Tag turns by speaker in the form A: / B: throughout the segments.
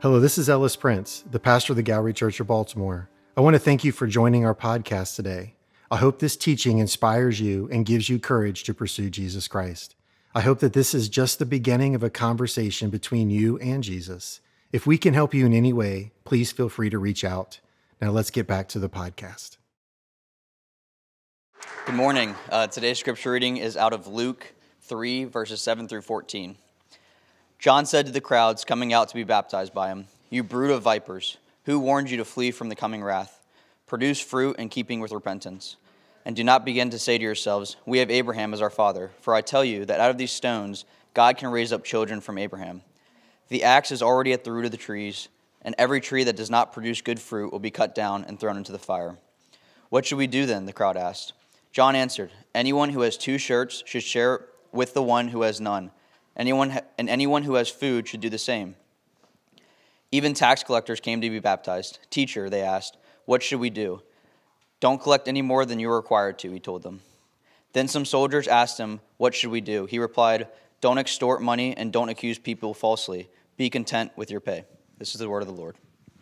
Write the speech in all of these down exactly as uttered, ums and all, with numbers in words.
A: Hello, this is Ellis Prince, the pastor of the Gallery Church of Baltimore. I want to thank you for joining our podcast today. I hope this teaching inspires you and gives you courage to pursue Jesus Christ. I hope that this is just the beginning of a conversation between you and Jesus. If we can help you in any way, please feel free to reach out. Now let's get back to the podcast.
B: Good morning. Uh, today's scripture reading is out of Luke three, verses seven through fourteen. John said to the crowds coming out to be baptized by him, "You brood of vipers, who warned you to flee from the coming wrath? Produce fruit in keeping with repentance. And do not begin to say to yourselves, 'We have Abraham as our father.' For I tell you that out of these stones God can raise up children from Abraham. The axe is already at the root of the trees, and every tree that does not produce good fruit will be cut down and thrown into the fire." "What should we do then?" the crowd asked. John answered, "Anyone who has two shirts should share with the one who has none. Anyone ha- and anyone who has food should do the same." Even tax collectors came to be baptized. "Teacher," they asked, "what should we do?" "Don't collect any more than you are required to," he told them. Then some soldiers asked him, "What should we do?" He replied, "Don't extort money and don't accuse people falsely. Be content with your pay." This is the word of the Lord.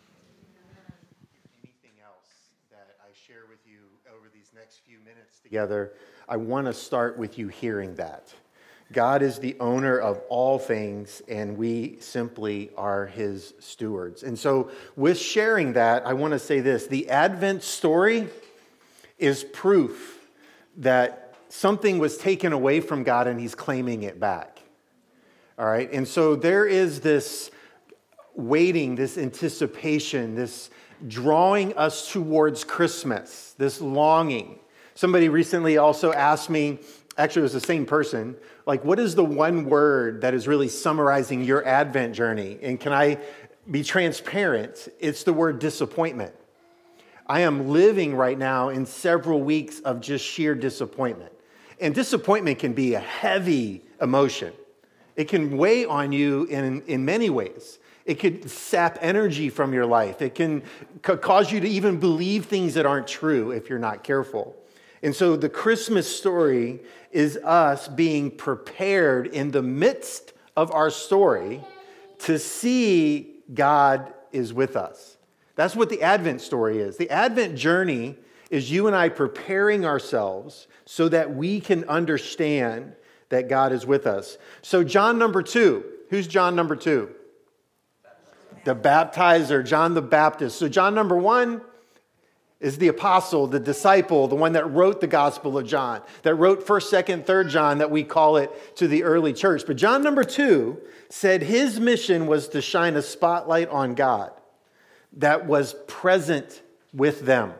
A: Anything else that I share with you over these next few minutes together, I want to start with you hearing that. God is the owner of all things, and we simply are his stewards. And so with sharing that, I want to say this. The Advent story is proof that something was taken away from God and he's claiming it back. All right? And so there is this waiting, this anticipation, this drawing us towards Christmas, this longing. Somebody recently also asked me, actually it was the same person, like, what is the one word that is really summarizing your Advent journey? And can I be transparent? It's the word disappointment. I am living right now in several weeks of just sheer disappointment. And disappointment can be a heavy emotion. It can weigh on you in, in many ways. It could sap energy from your life. It can c- cause you to even believe things that aren't true if you're not careful. And so the Christmas story is us being prepared in the midst of our story to see God is with us. That's what the Advent story is. The Advent journey is you and I preparing ourselves so that we can understand that God is with us. So John number two. Who's John number two? The baptizer, John the Baptist. So John number one is the apostle, the disciple, the one that wrote the Gospel of John, that wrote first, second, third John, that we call it, to the early church. But John number two said his mission was to shine a spotlight on God that was present with them.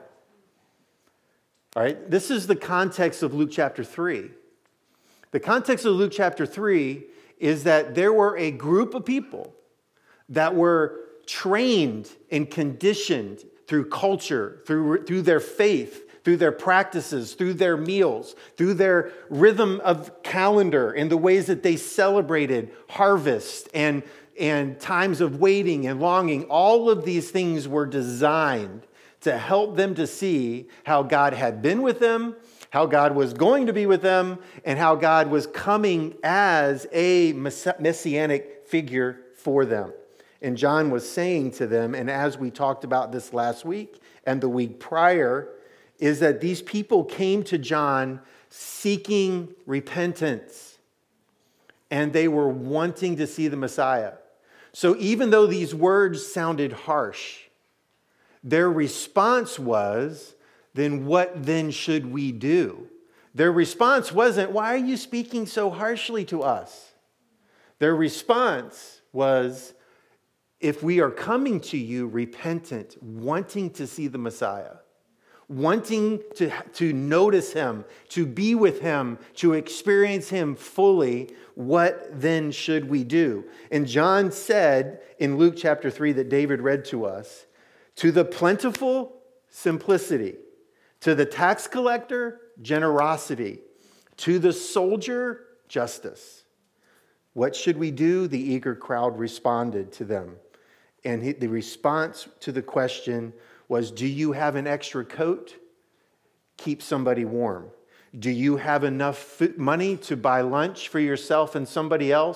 A: All right, this is the context of Luke chapter three. The context of Luke chapter three is that there were a group of people that were trained and conditioned through culture, through, through their faith, through their practices, through their meals, through their rhythm of calendar and the ways that they celebrated harvest and, and times of waiting and longing. All of these things were designed to help them to see how God had been with them, how God was going to be with them, and how God was coming as a messianic figure for them. And John was saying to them, and as we talked about this last week and the week prior, is that these people came to John seeking repentance. And they were wanting to see the Messiah. So even though these words sounded harsh, their response was, then what then should we do? Their response wasn't, why are you speaking so harshly to us? Their response was, if we are coming to you repentant, wanting to see the Messiah, wanting to, to notice him, to be with him, to experience him fully, what then should we do? And John said in Luke chapter three that David read to us, to the plentiful, simplicity, to the tax collector, generosity, to the soldier, justice. What should we do? The eager crowd responded to them. And he, the response to the question was, do you have an extra coat? Keep somebody warm. Do you have enough food, money to buy lunch for yourself and somebody else?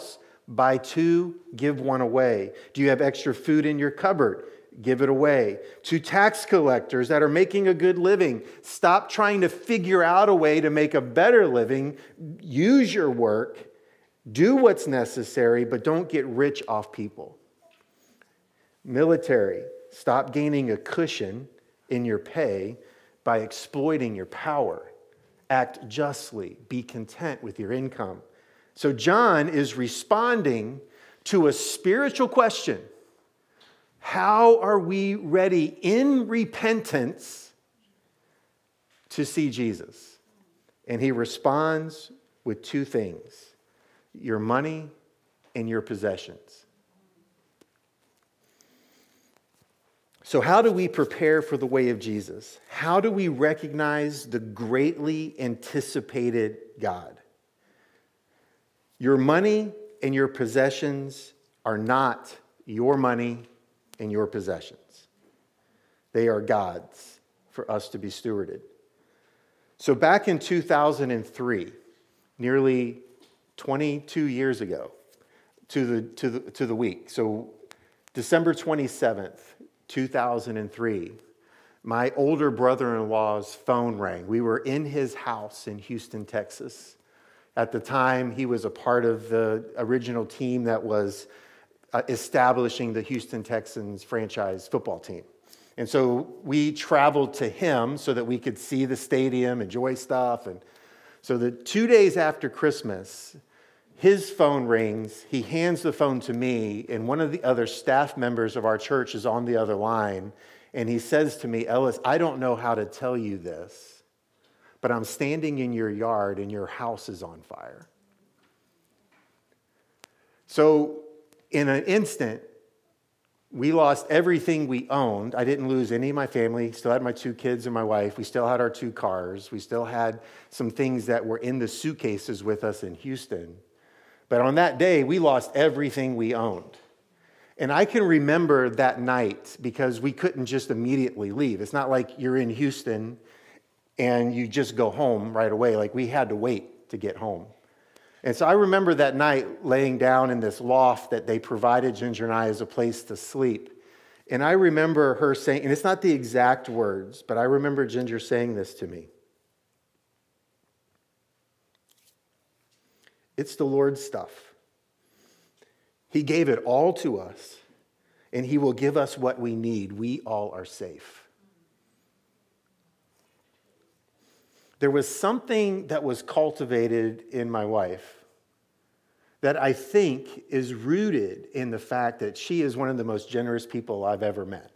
A: Buy two, give one away. Do you have extra food in your cupboard? Give it away. To tax collectors that are making a good living, stop trying to figure out a way to make a better living. Use your work. Do what's necessary, but don't get rich off people. Military, stop gaining a cushion in your pay by exploiting your power. Act justly. Be content with your income. So John is responding to a spiritual question. How are we ready in repentance to see Jesus? And he responds with two things: your money and your possessions. So how do we prepare for the way of Jesus? How do we recognize the greatly anticipated God? Your money and your possessions are not your money and your possessions. They are God's for us to be stewarded. So back in two thousand three, nearly twenty-two years ago to the, to the, to the week, so December twenty-seventh, two thousand three, my older brother-in-law's phone rang. We were in his house in Houston, Texas. At the time, he was a part of the original team that was uh, establishing the Houston Texans franchise football team. And so we traveled to him so that we could see the stadium, enjoy stuff. And so the two days after Christmas, his phone rings, he hands the phone to me, and one of the other staff members of our church is on the other line, and he says to me, "Ellis, I don't know how to tell you this, but I'm standing in your yard and your house is on fire." So in an instant, we lost everything we owned. I didn't lose any of my family. Still had my two kids and my wife. We still had our two cars. We still had some things that were in the suitcases with us in Houston. But on that day, we lost everything we owned. And I can remember that night because we couldn't just immediately leave. It's not like you're in Houston and you just go home right away. Like, we had to wait to get home. And so I remember that night laying down in this loft that they provided Ginger and I as a place to sleep. And I remember her saying, and it's not the exact words, but I remember Ginger saying this to me: "It's the Lord's stuff. He gave it all to us, and he will give us what we need. We all are safe." There was something that was cultivated in my wife that I think is rooted in the fact that she is one of the most generous people I've ever met.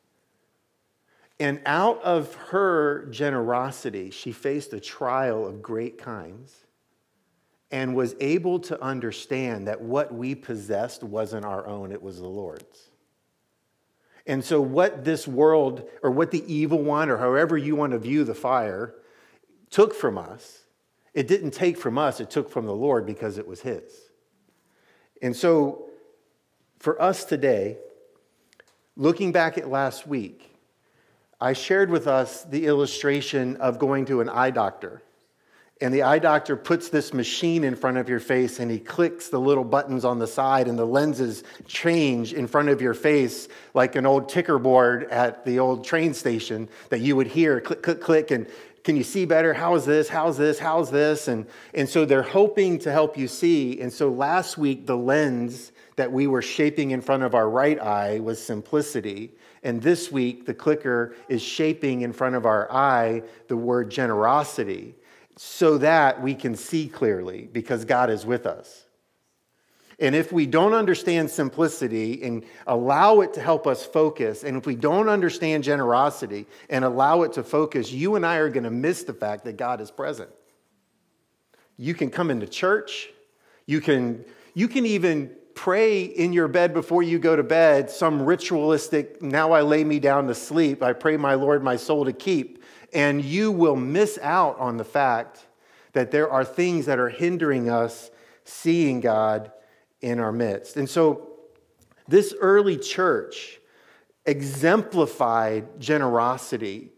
A: And out of her generosity, she faced a trial of great kinds and was able to understand that what we possessed wasn't our own, it was the Lord's. And so what this world, or what the evil one, or however you want to view the fire, took from us, it didn't take from us, it took from the Lord because it was his. And so for us today, looking back at last week, I shared with us the illustration of going to an eye doctor. And the eye doctor puts this machine in front of your face and he clicks the little buttons on the side and the lenses change in front of your face like an old ticker board at the old train station that you would hear click, click, click, and can you see better? How's this? How's this? How's this? And, and so they're hoping to help you see. And so last week, the lens that we were shaping in front of our right eye was simplicity. And this week, the clicker is shaping in front of our eye the word generosity, so that we can see clearly because God is with us. And if we don't understand simplicity and allow it to help us focus, and if we don't understand generosity and allow it to focus, you and I are going to miss the fact that God is present. You can come into church. You can, you can even pray in your bed before you go to bed, some ritualistic, now I lay me down to sleep, I pray my Lord my soul to keep. And you will miss out on the fact that there are things that are hindering us seeing God in our midst. And so this early church exemplified generosity.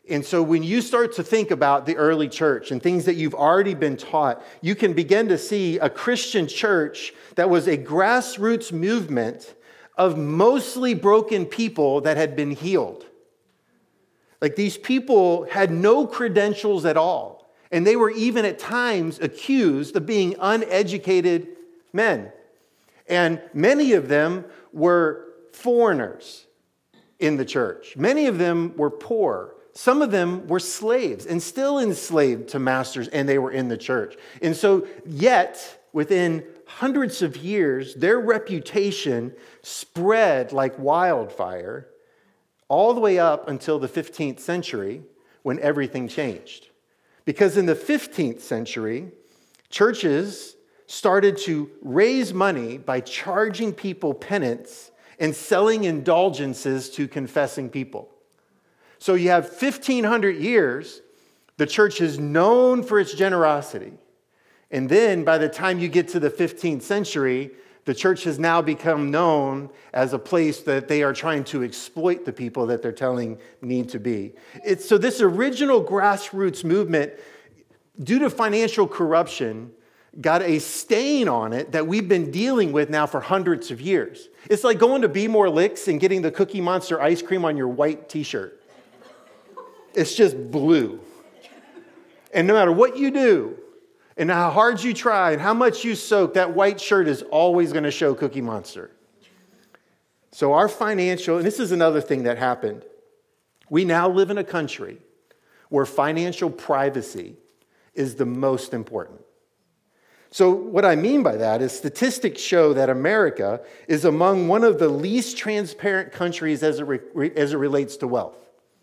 A: And so when you start to think about the early church and things that you've already been taught, you can begin to see a Christian church that was a grassroots movement of mostly broken people that had been healed. Like these people had no credentials at all. And they were even at times accused of being uneducated men. And many of them were foreigners in the church. Many of them were poor. Some of them were slaves and still enslaved to masters, and they were in the church. And so, yet, within hundreds of years, their reputation spread like wildfire all the way up until the fifteenth century when everything changed. Because in the fifteenth century, churches started to raise money by charging people penance and selling indulgences to confessing people. So you have fifteen hundred years, the church is known for its generosity. And then by the time you get to the fifteenth century, the church has now become known as a place that they are trying to exploit the people that they're telling need to be. It's, so this original grassroots movement, due to financial corruption, got a stain on it that we've been dealing with now for hundreds of years. It's like going to Be More Licks and getting the Cookie Monster ice cream on your white t-shirt. It's just blue. And no matter what you do, and how hard you try, and how much you soak, that white shirt is always going to show Cookie Monster. So our financial, and this is another thing that happened. We now live in a country where financial privacy is the most important. So what I mean by that is statistics show that America is among one of the least transparent countries as it, re- as it relates to wealth.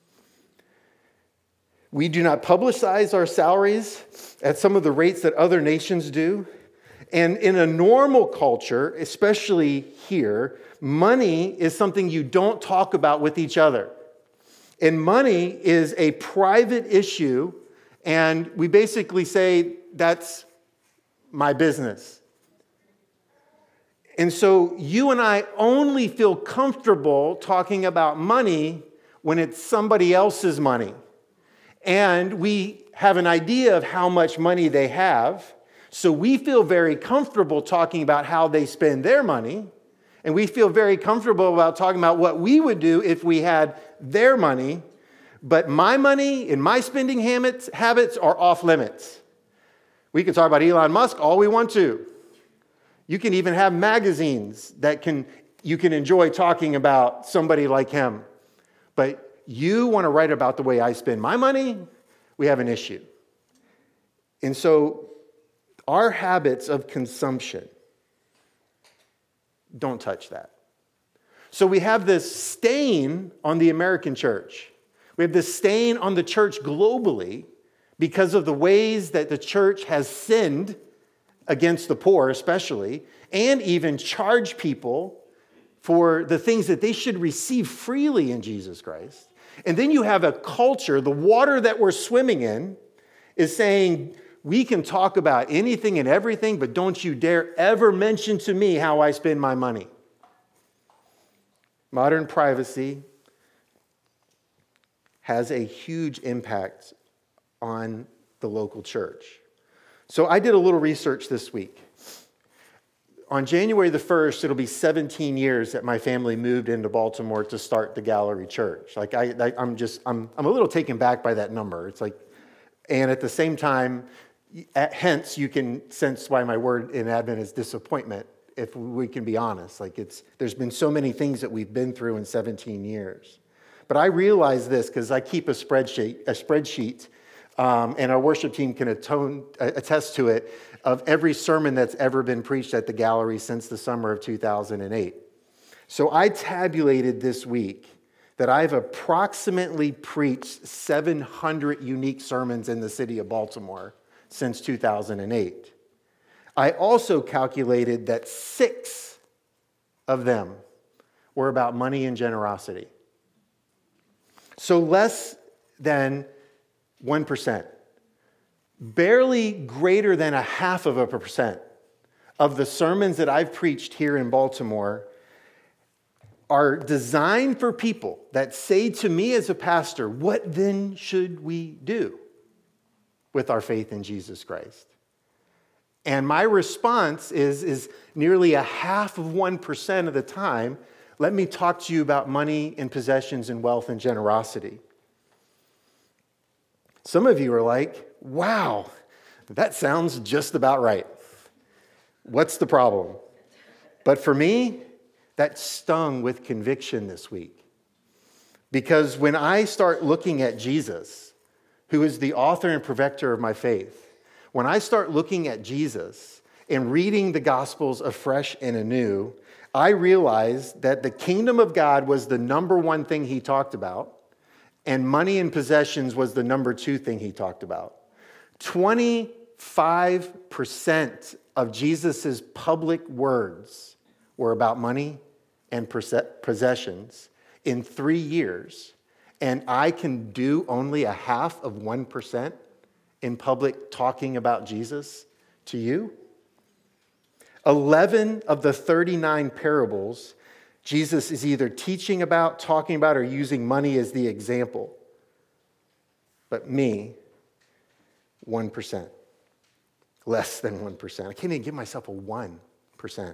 A: We do not publicize our salaries at some of the rates that other nations do. And in a normal culture, especially here, money is something you don't talk about with each other. And money is a private issue, and we basically say, that's my business. And so you and I only feel comfortable talking about money when it's somebody else's money. And we have an idea of how much money they have, so we feel very comfortable talking about how they spend their money, and we feel very comfortable about talking about what we would do if we had their money, but my money and my spending habits, habits are off limits. We can talk about Elon Musk all we want to. You can even have magazines that can you can enjoy talking about somebody like him, but you want to write about the way I spend my money, we have an issue. And so our habits of consumption, don't touch that. So we have this stain on the American church. We have this stain on the church globally because of the ways that the church has sinned against the poor especially, and even charged people for the things that they should receive freely in Jesus Christ. And then you have a culture, the water that we're swimming in is saying, we can talk about anything and everything, but don't you dare ever mention to me how I spend my money. Modern privacy has a huge impact on the local church. So I did a little research this week. On January the first, it'll be seventeen years that my family moved into Baltimore to start the Gallery Church. Like I, I I'm just, I'm, I'm a little taken back by that number. It's like, and at the same time, hence you can sense why my word in Advent is disappointment, if we can be honest. Like it's, there's been so many things that we've been through in seventeen years. But I realize this because I keep a spreadsheet, a spreadsheet, um, and our worship team can atone, attest to it, of every sermon that's ever been preached at the Gallery since the summer of two thousand eight. So I tabulated this week that I've approximately preached seven hundred unique sermons in the city of Baltimore since two thousand eight. I also calculated that six of them were about money and generosity. So less than one percent. Barely greater than a half of a percent of the sermons that I've preached here in Baltimore are designed for people that say to me as a pastor, what then should we do with our faith in Jesus Christ? And my response is, is nearly a half of one percent of the time, let me talk to you about money and possessions and wealth and generosity. Some of you are like, wow, that sounds just about right. What's the problem? But for me, that stung with conviction this week. Because when I start looking at Jesus, who is the author and perfecter of my faith, when I start looking at Jesus and reading the Gospels afresh and anew, I realize that the kingdom of God was the number one thing he talked about, and money and possessions was the number two thing he talked about. twenty-five percent of Jesus' public words were about money and possessions in three years, and I can do only a half of one percent in public talking about Jesus to you? eleven of the thirty-nine parables, Jesus is either teaching about, talking about, or using money as the example. But me, one percent. Less than one percent. I can't even give myself a one percent.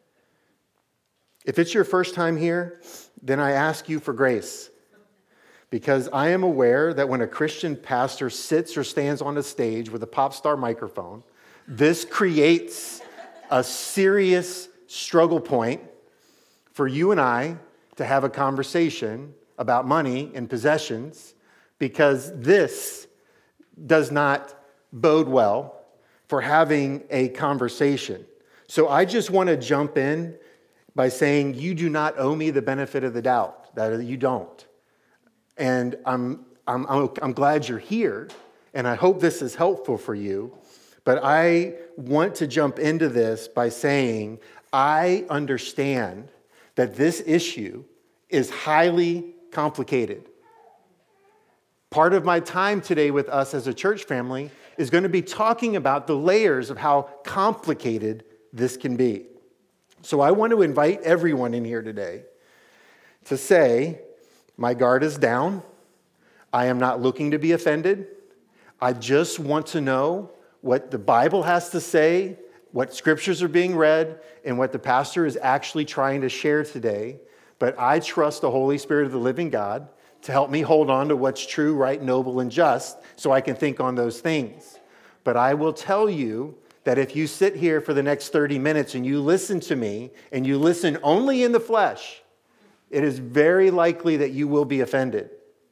A: If it's your first time here, then I ask you for grace. Because I am aware that when a Christian pastor sits or stands on a stage with a pop star microphone, this creates a serious struggle point for you and I to have a conversation about money and possessions, because this does not bode well for having a conversation. So I just want to jump in by saying you do not owe me the benefit of the doubt, that you don't. And I'm, I'm, I'm, I'm glad you're here, and I hope this is helpful for you. But I want to jump into this by saying I understand that this issue is highly complicated. Part of my time today with us as a church family is going to be talking about the layers of how complicated this can be. So I want to invite everyone in here today to say, my guard is down. I am not looking to be offended. I just want to know what the Bible has to say, what scriptures are being read, and what the pastor is actually trying to share today. But I trust the Holy Spirit of the living God to help me hold on to what's true, right, noble, and just, so I can think on those things. But I will tell you that if you sit here for the next thirty minutes and you listen to me, and you listen only in the flesh, it is very likely that you will be offended.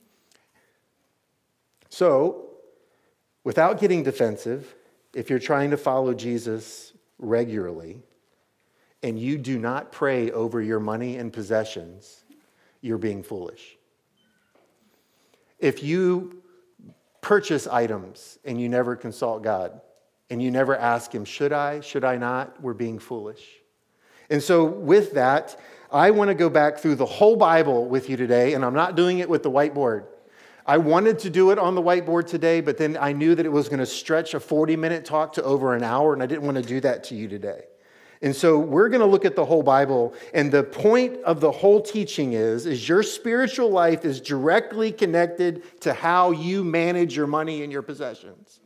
A: So, without getting defensive, if you're trying to follow Jesus regularly and you do not pray over your money and possessions, you're being foolish. If you purchase items and you never consult God and you never ask him, should I, should I not, we're being foolish. And so with that, I want to go back through the whole Bible with you today, and I'm not doing it with the whiteboard. I wanted to do it on the whiteboard today, but then I knew that it was going to stretch a forty-minute talk to over an hour, and I didn't want to do that to you today. And so we're going to look at the whole Bible, and the point of the whole teaching is, is your spiritual life is directly connected to how you manage your money and your possessions.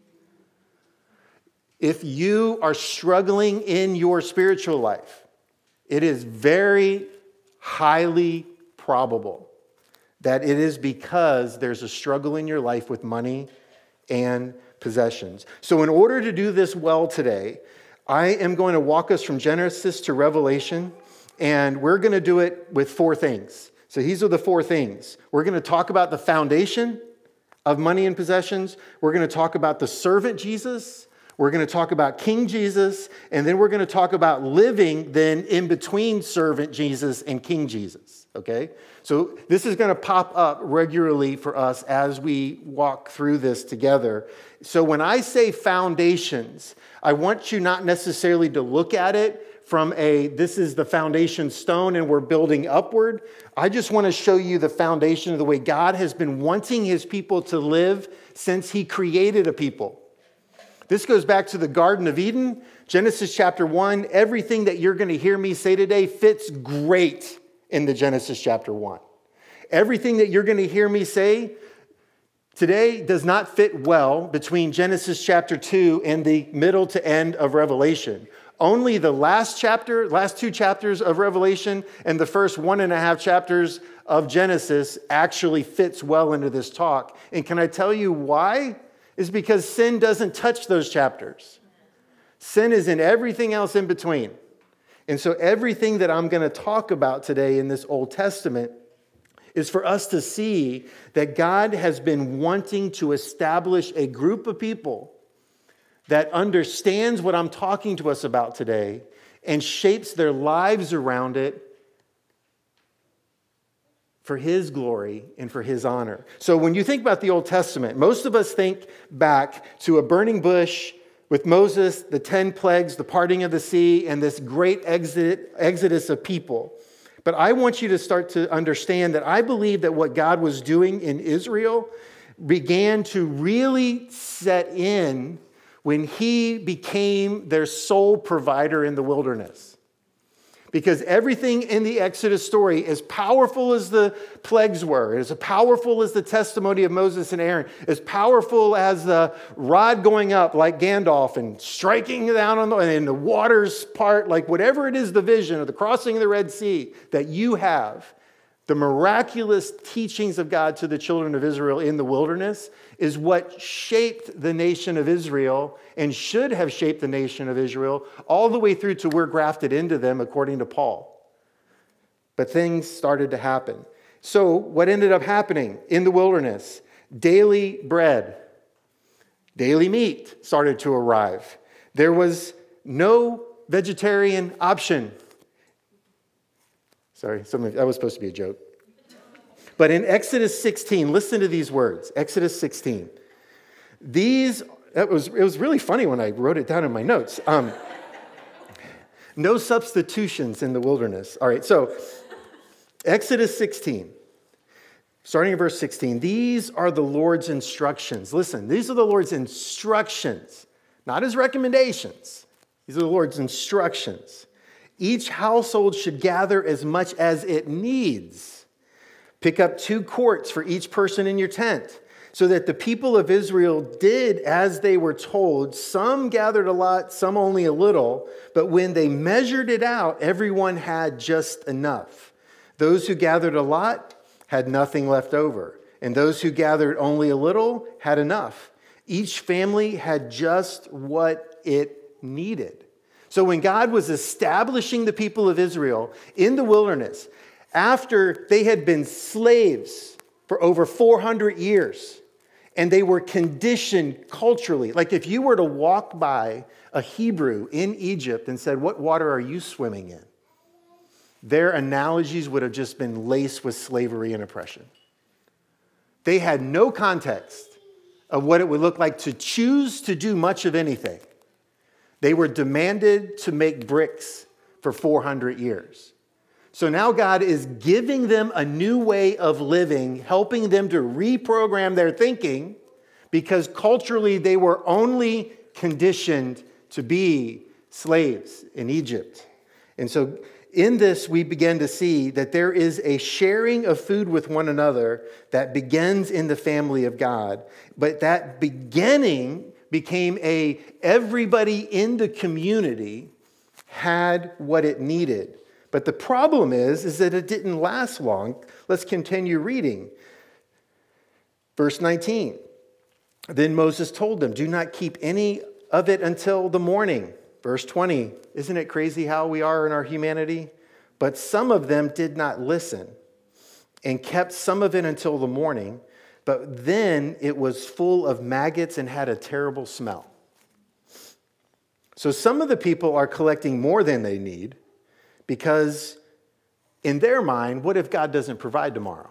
A: If you are struggling in your spiritual life, it is very highly probable that it is because there's a struggle in your life with money and possessions. So in order to do this well today, I am going to walk us from Genesis to Revelation, and we're going to do it with four things. So these are the four things. We're going to talk about the foundation of money and possessions. We're going to talk about the servant Jesus. We're going to talk about King Jesus, and then we're going to talk about living then in between servant Jesus and King Jesus, okay? So this is going to pop up regularly for us as we walk through this together. So when I say foundations, I want you not necessarily to look at it from a, this is the foundation stone and we're building upward. I just want to show you the foundation of the way God has been wanting his people to live since he created a people. This goes back to the Garden of Eden, Genesis chapter one. Everything that you're going to hear me say today fits great in the Genesis chapter one. Everything that you're going to hear me say today does not fit well between Genesis chapter two and the middle to end of Revelation. Only the last chapter, last two chapters of Revelation and the first one and a half chapters of Genesis actually fits well into this talk. And can I tell you why? It's because sin doesn't touch those chapters. Sin is in everything else in between. And so everything that I'm going to talk about today in this Old Testament is for us to see that God has been wanting to establish a group of people that understands what I'm talking to us about today and shapes their lives around it for His glory and for His honor. So when you think about the Old Testament, most of us think back to a burning bush with Moses, the ten plagues, the parting of the sea, and this great exit, exodus of people. But I want you to start to understand that I believe that what God was doing in Israel began to really set in when He became their sole provider in the wilderness. Because everything in the Exodus story, as powerful as the plagues were, as powerful as the testimony of Moses and Aaron, as powerful as the rod going up like Gandalf and striking down on the, and the waters part, like whatever it is, the vision of the crossing of the Red Sea that you have, the miraculous teachings of God to the children of Israel in the wilderness is what shaped the nation of Israel and should have shaped the nation of Israel all the way through to we're grafted into them, according to Paul. But things started to happen. So what ended up happening in the wilderness? Daily bread, daily meat started to arrive. There was no vegetarian option. Sorry, some of, that was supposed to be a joke. But in Exodus sixteen, listen to these words. Exodus sixteen. These, that was, it was really funny when I wrote it down in my notes. Um, no substitutions in the wilderness. All right, so Exodus sixteen, starting in verse sixteen. These are the Lord's instructions. Listen, these are the Lord's instructions, not His recommendations. These are the Lord's instructions. Each household should gather as much as it needs. Pick up two quarts for each person in your tent, so that the people of Israel did as they were told. Some gathered a lot, some only a little, but when they measured it out, everyone had just enough. Those who gathered a lot had nothing left over, and those who gathered only a little had enough. Each family had just what it needed. So when God was establishing the people of Israel in the wilderness, after they had been slaves for over four hundred years, and they were conditioned culturally, like if you were to walk by a Hebrew in Egypt and said, "What water are you swimming in?" their analogies would have just been laced with slavery and oppression. They had no context of what it would look like to choose to do much of anything. They were demanded to make bricks for four hundred years. So now God is giving them a new way of living, helping them to reprogram their thinking, because culturally they were only conditioned to be slaves in Egypt. And so in this, we begin to see that there is a sharing of food with one another that begins in the family of God. But that beginning became a everybody in the community had what it needed. But the problem is, is that it didn't last long. Let's continue reading. Verse nineteen. Then Moses told them, "Do not keep any of it until the morning." Verse twenty. Isn't it crazy how we are in our humanity? But some of them did not listen and kept some of it until the morning. But then it was full of maggots and had a terrible smell. So some of the people are collecting more than they need because in their mind, what if God doesn't provide tomorrow?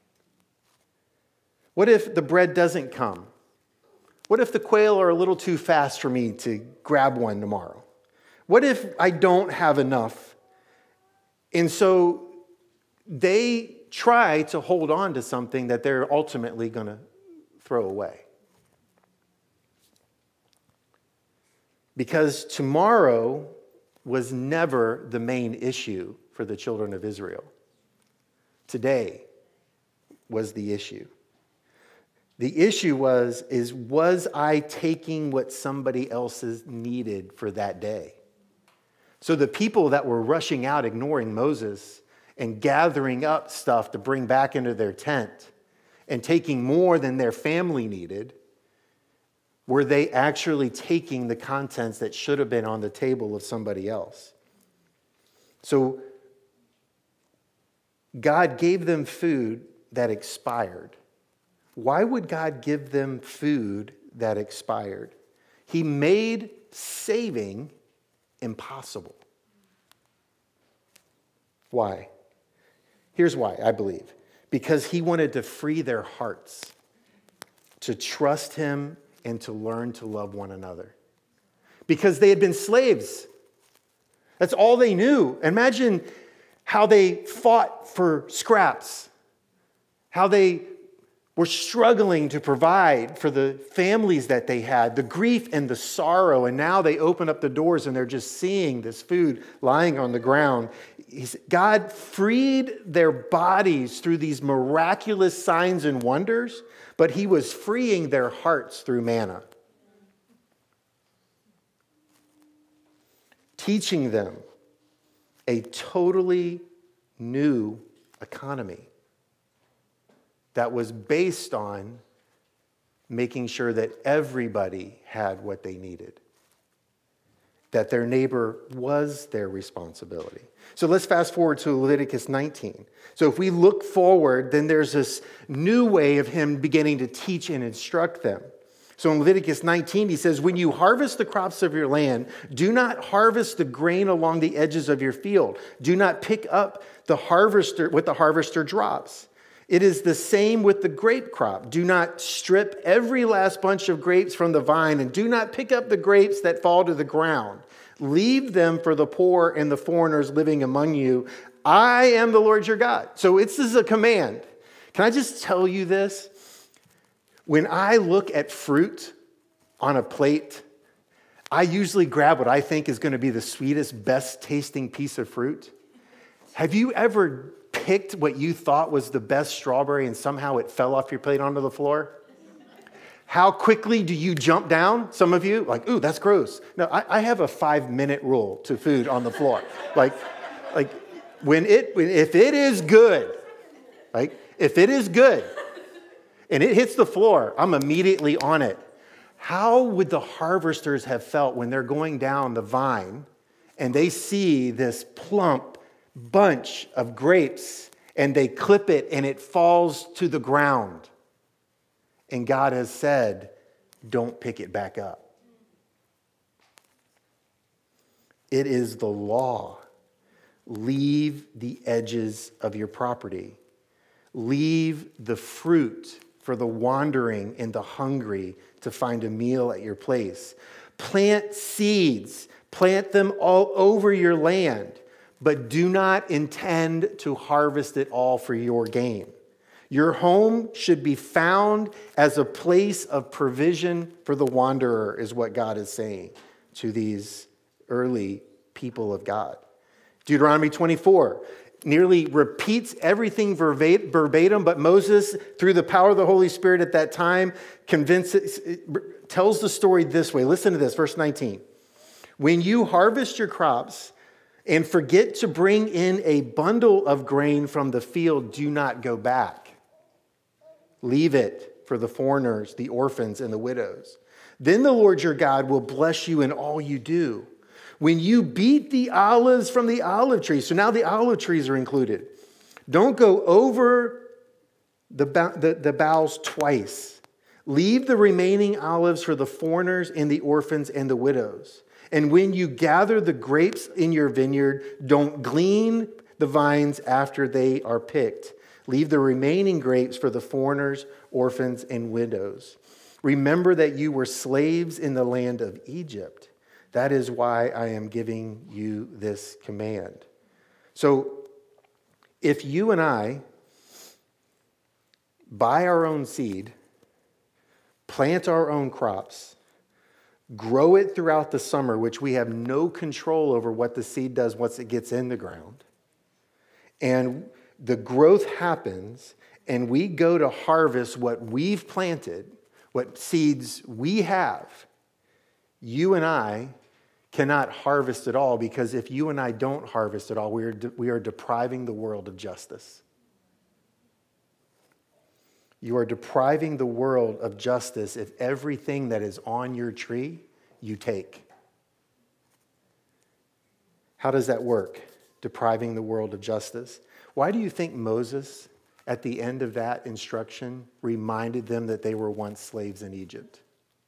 A: What if the bread doesn't come? What if the quail are a little too fast for me to grab one tomorrow? What if I don't have enough? And so they try to hold on to something that they're ultimately going to throw away. Because tomorrow was never the main issue for the children of Israel. today was the issue. The issue was, is was I taking what somebody else's needed for that day? So the people that were rushing out, ignoring Moses and gathering up stuff to bring back into their tent and taking more than their family needed, were they actually taking the contents that should have been on the table of somebody else? So God gave them food that expired. Why would God give them food that expired? He made saving impossible. Why? Here's why, I believe. Because he wanted to free their hearts to trust him and to learn to love one another. Because they had been slaves. That's all they knew. Imagine how they fought for scraps, how they were struggling to provide for the families that they had, the grief and the sorrow, and now they open up the doors and they're just seeing this food lying on the ground. He's, God freed their bodies through these miraculous signs and wonders, but he was freeing their hearts through manna. Teaching them a totally new economy that was based on making sure that everybody had what they needed, that their neighbor was their responsibility. So let's fast forward to Leviticus nineteen. So if we look forward, then there's this new way of him beginning to teach and instruct them. So in Leviticus nineteen, he says, when you harvest the crops of your land, do not harvest the grain along the edges of your field. Do not pick up the harvester what the harvester drops. It is the same with the grape crop. Do not strip every last bunch of grapes from the vine, and do not pick up the grapes that fall to the ground. Leave them for the poor and the foreigners living among you. I am the Lord your God. So it's this is a command. Can I just tell you this? When I look at fruit on a plate, I usually grab what I think is going to be the sweetest, best tasting piece of fruit. Have you ever picked what you thought was the best strawberry and somehow it fell off your plate onto the floor? How quickly do you jump down? Some of you, like, ooh, that's gross. No, I, I have a five-minute rule to food on the floor. like, like when it, if it is good, like, if it is good, and it hits the floor, I'm immediately on it. How would the harvesters have felt when they're going down the vine and they see this plump bunch of grapes and they clip it and it falls to the ground? And God has said, don't pick it back up. It is the law. Leave the edges of your property. Leave the fruit for the wandering and the hungry to find a meal at your place. Plant seeds. Plant them all over your land, but do not intend to harvest it all for your gain. Your home should be found as a place of provision for the wanderer, is what God is saying to these early people of God. Deuteronomy twenty-four nearly repeats everything verbatim, but Moses, through the power of the Holy Spirit at that time, convinces, tells the story this way. Listen to this, verse nineteen. When you harvest your crops and forget to bring in a bundle of grain from the field, do not go back. Leave it for the foreigners, the orphans, and the widows. Then the Lord your God will bless you in all you do. When you beat the olives from the olive trees, so now the olive trees are included, don't go over the, the, the boughs twice. Leave the remaining olives for the foreigners and the orphans and the widows. And when you gather the grapes in your vineyard, don't glean the vines after they are picked. Leave the remaining grapes for the foreigners, orphans, and widows. Remember that you were slaves in the land of Egypt. That is why I am giving you this command. So, if you and I buy our own seed, plant our own crops, grow it throughout the summer, which we have no control over what the seed does once it gets in the ground, and the growth happens and we go to harvest what we've planted, what seeds we have, you and I cannot harvest it all, because if you and I don't harvest it all, we are, de- we are depriving the world of justice. You are depriving the world of justice if everything that is on your tree you take. How does that work? Depriving the world of justice. Why do you think Moses, at the end of that instruction, reminded them that they were once slaves in Egypt?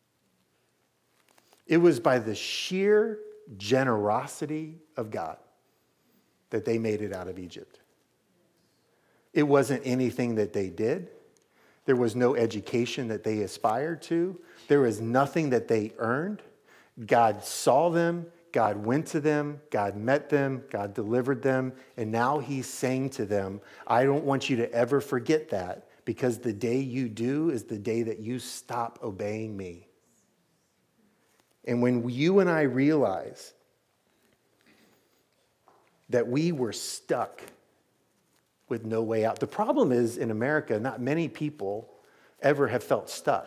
A: It was by the sheer generosity of God that they made it out of Egypt. It wasn't anything that they did. There was no education that they aspired to. There was nothing that they earned. God saw them. God went to them. God met them. God delivered them. And now he's saying to them, I don't want you to ever forget that, because the day you do is the day that you stop obeying me. And when you and I realize that we were stuck with no way out. The problem is, in America, not many people ever have felt stuck.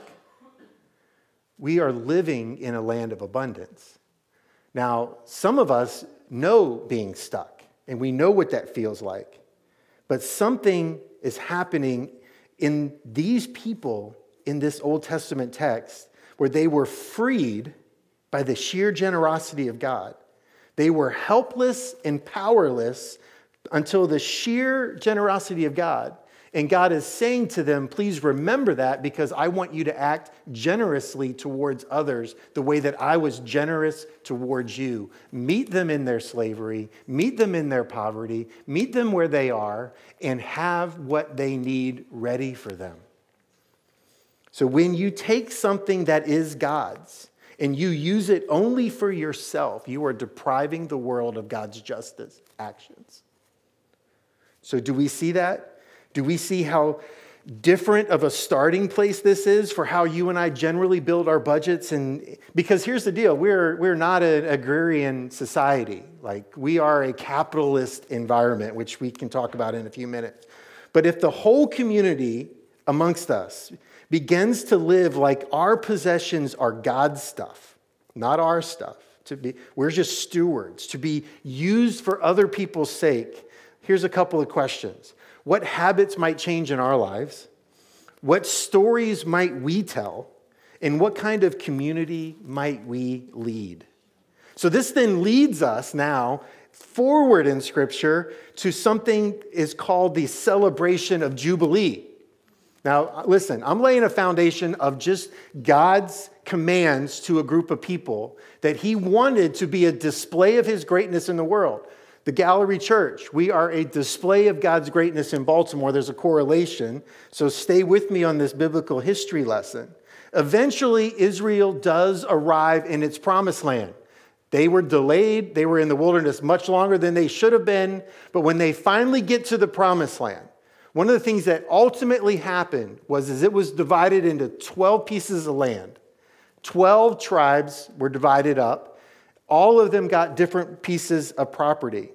A: We are living in a land of abundance. Now, some of us know being stuck, and we know what that feels like. But something is happening in these people in this Old Testament text where they were freed by the sheer generosity of God. They were helpless and powerless until the sheer generosity of God. And God is saying to them, please remember that, because I want you to act generously towards others the way that I was generous towards you. Meet them in their slavery, meet them in their poverty, meet them where they are, and have what they need ready for them. So when you take something that is God's and you use it only for yourself, you are depriving the world of God's justice actions. So do we see that? Do we see how different of a starting place this is for how you and I generally build our budgets? And because here's the deal, we're, we're not an agrarian society. Like, we are a capitalist environment, which we can talk about in a few minutes. But if the whole community amongst us begins to live like our possessions are God's stuff, not our stuff, to be, we're just stewards, to be used for other people's sake, here's a couple of questions. What habits might change in our lives? What stories might we tell? And what kind of community might we lead? So this then leads us now forward in Scripture to something is called the celebration of Jubilee. Now, listen, I'm laying a foundation of just God's commands to a group of people that he wanted to be a display of his greatness in the world. The Gallery Church, we are a display of God's greatness in Baltimore. There's a correlation, so stay with me on this biblical history lesson. Eventually, Israel does arrive in its promised land. They were delayed. They were in the wilderness much longer than they should have been. But when they finally get to the promised land, one of the things that ultimately happened was is it was divided into twelve pieces of land. twelve tribes were divided up. All of them got different pieces of property.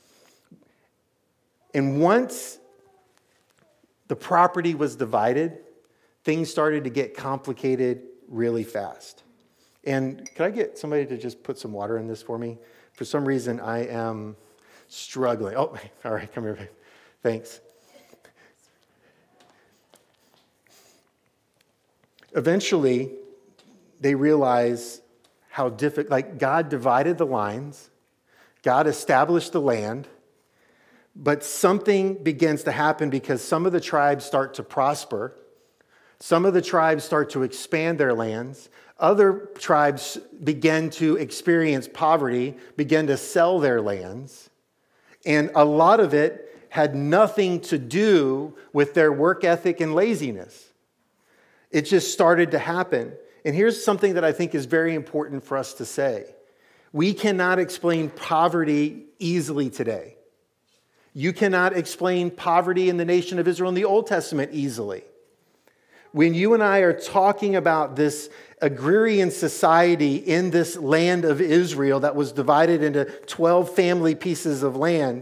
A: And once the property was divided, things started to get complicated really fast. And could I get somebody to just put some water in this for me? For some reason, I am struggling. Oh, all right, come here. Thanks. Eventually, they realize how difficult, like God divided the lines, God established the land, but something begins to happen because some of the tribes start to prosper. Some of the tribes start to expand their lands. Other tribes begin to experience poverty, begin to sell their lands. And a lot of it had nothing to do with their work ethic and laziness. It just started to happen. And here's something that I think is very important for us to say. We cannot explain poverty easily today. You cannot explain poverty in the nation of Israel in the Old Testament easily. When you and I are talking about this agrarian society in this land of Israel that was divided into twelve family pieces of land,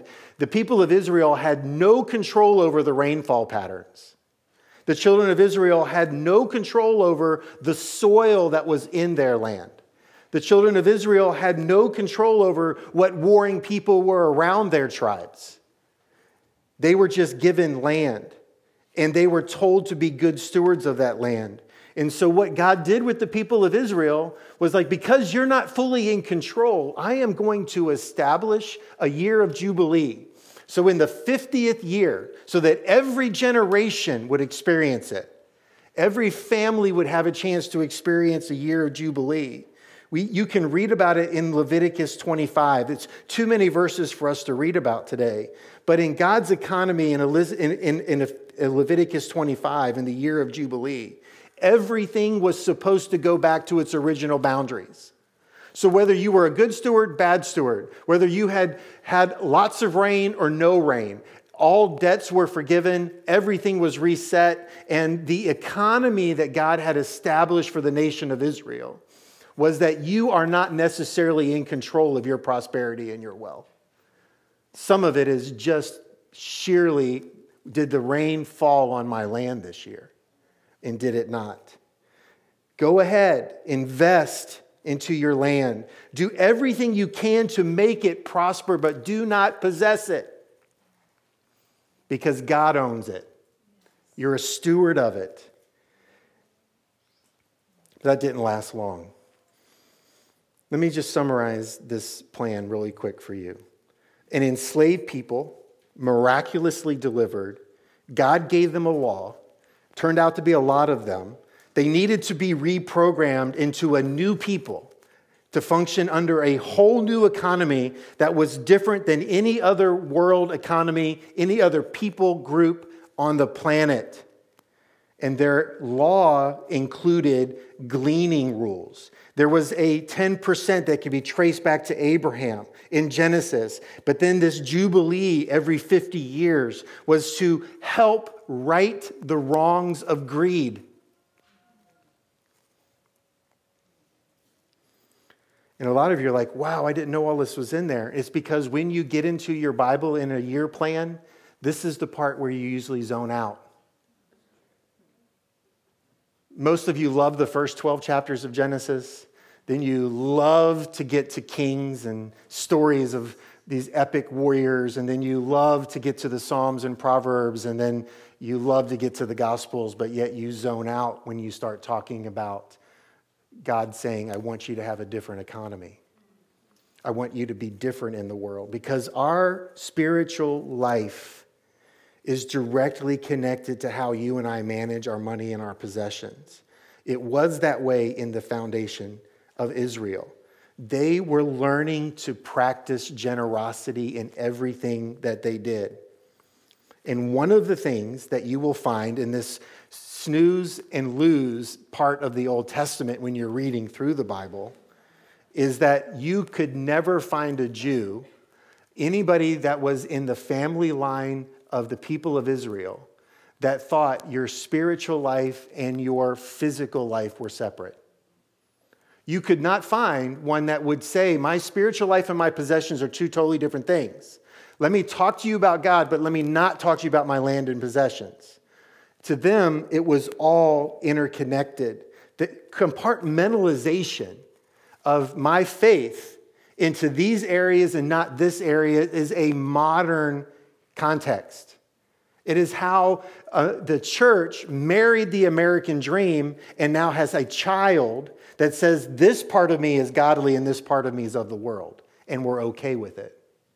A: The people of Israel had no control over the rainfall patterns. The children of Israel had no control over the soil that was in their land. The children of Israel had no control over what warring people were around their tribes. They were just given land, and they were told to be good stewards of that land. And so what God did with the people of Israel was like, because you're not fully in control, I am going to establish a year of Jubilee. So in the fiftieth year, so that every generation would experience it, every family would have a chance to experience a year of Jubilee. We, you can read about it in Leviticus twenty-five. It's too many verses for us to read about today. But in God's economy in, in, in, in Leviticus twenty-five, in the year of Jubilee, everything was supposed to go back to its original boundaries. So whether you were a good steward, bad steward, whether you had had lots of rain or no rain, all debts were forgiven, everything was reset, and the economy that God had established for the nation of Israel was that you are not necessarily in control of your prosperity and your wealth. Some of it is just sheerly, did the rain fall on my land this year? And did it not? Go ahead, invest into your land. Do everything you can to make it prosper, but do not possess it. Because God owns it. You're a steward of it. That didn't last long. Let me just summarize this plan really quick for you. An enslaved people, miraculously delivered, God gave them a law. Turned out to be a lot of them. They needed to be reprogrammed into a new people to function under a whole new economy that was different than any other world economy, any other people group on the planet. And their law included gleaning rules. There was a ten percent that could be traced back to Abraham in Genesis. But then this Jubilee every fifty years was to help right the wrongs of greed. And a lot of you are like, wow, I didn't know all this was in there. It's because when you get into your Bible in a year plan, this is the part where you usually zone out. Most of you love the first twelve chapters of Genesis. Then you love to get to Kings and stories of these epic warriors. And then you love to get to the Psalms and Proverbs. And then you love to get to the Gospels. But yet you zone out when you start talking about God saying, I want you to have a different economy. I want you to be different in the world. Because our spiritual life is directly connected to how you and I manage our money and our possessions. It was that way in the foundation of Israel. They were learning to practice generosity in everything that they did. And one of the things that you will find in this snooze and lose part of the Old Testament when you're reading through the Bible is that you could never find a Jew, anybody that was in the family line of the people of Israel, that thought your spiritual life and your physical life were separate. You could not find one that would say, my spiritual life and my possessions are two totally different things. Let me talk to you about God, but let me not talk to you about my land and possessions. To them, it was all interconnected. The compartmentalization of my faith into these areas and not this area is a modern context. It is how uh, the church married the American dream and now has a child that says this part of me is godly and this part of me is of the world, and we're okay with it.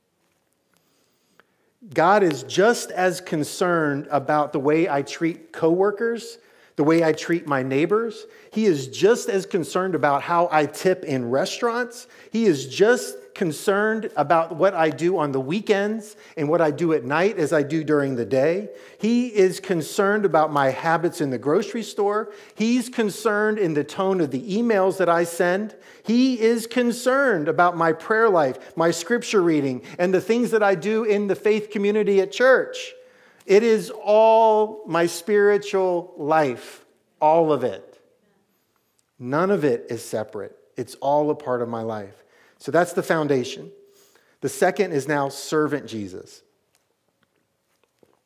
A: God is just as concerned about the way I treat coworkers, the way I treat my neighbors. He is just as concerned about how I tip in restaurants. He is just concerned about what I do on the weekends and what I do at night as I do during the day. He is concerned about my habits in the grocery store. He's concerned in the tone of the emails that I send. He is concerned about my prayer life, my scripture reading, and the things that I do in the faith community at church. It is all my spiritual life, all of it. None of it is separate. It's all a part of my life. So that's the foundation. The second is now servant Jesus.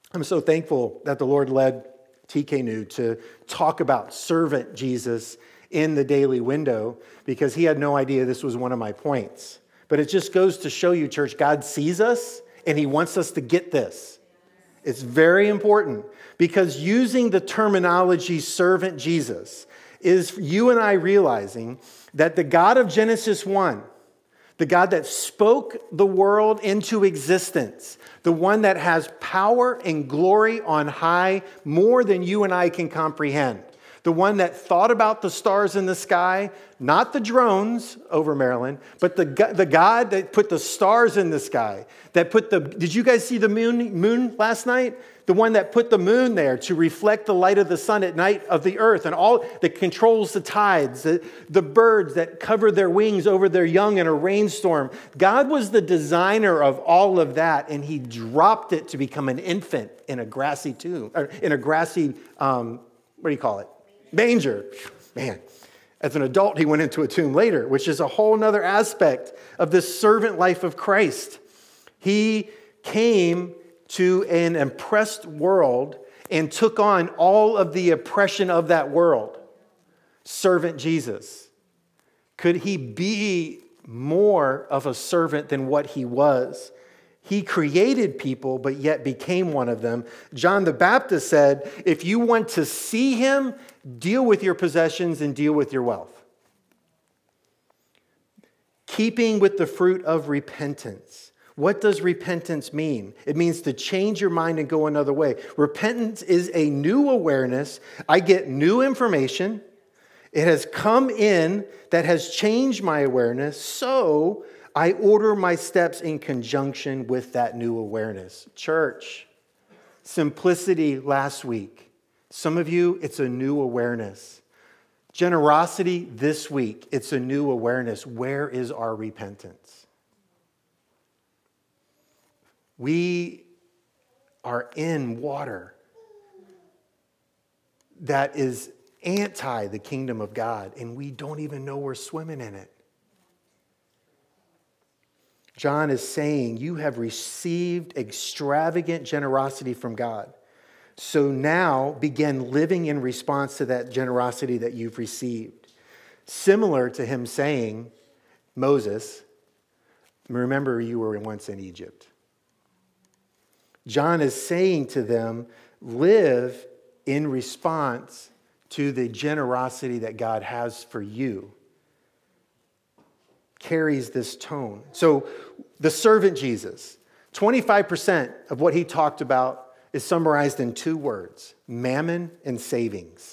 A: I'm so thankful that the Lord led T K New to talk about servant Jesus in the daily window, because he had no idea this was one of my points. But it just goes to show you, church, God sees us and he wants us to get this. It's very important, because using the terminology servant Jesus is you and I realizing that the God of Genesis one, the God that spoke the world into existence, the one that has power and glory on high more than you and I can comprehend, the one that thought about the stars in the sky, not the drones over Maryland, but the, the God that put the stars in the sky, that put the, did you guys see the moon, moon last night? The one that put the moon there to reflect the light of the sun at night of the earth, and all that controls the tides, the, the birds that cover their wings over their young in a rainstorm. God was the designer of all of that, and he dropped it to become an infant in a grassy tomb, or in a grassy, um, what do you call it? Manger. Man, as an adult, he went into a tomb later, which is a whole nother aspect of this servant life of Christ. He came to an oppressed world and took on all of the oppression of that world. Servant Jesus. Could he be more of a servant than what he was? He created people, but yet became one of them. John the Baptist said, if you want to see him, deal with your possessions and deal with your wealth. Keeping with the fruit of repentance. What does repentance mean? It means to change your mind and go another way. Repentance is a new awareness. I get new information. It has come in that has changed my awareness, so I order my steps in conjunction with that new awareness. Church, simplicity last week. Some of you, it's a new awareness. Generosity this week, it's a new awareness. Where is our repentance? We are in water that is anti the kingdom of God, and we don't even know we're swimming in it. John is saying, you have received extravagant generosity from God. So now begin living in response to that generosity that you've received. Similar to him saying, Moses, remember you were once in Egypt. John is saying to them, live in response to the generosity that God has for you. Carries this tone. So the servant Jesus, twenty-five percent of what he talked about is summarized in two words, mammon and savings.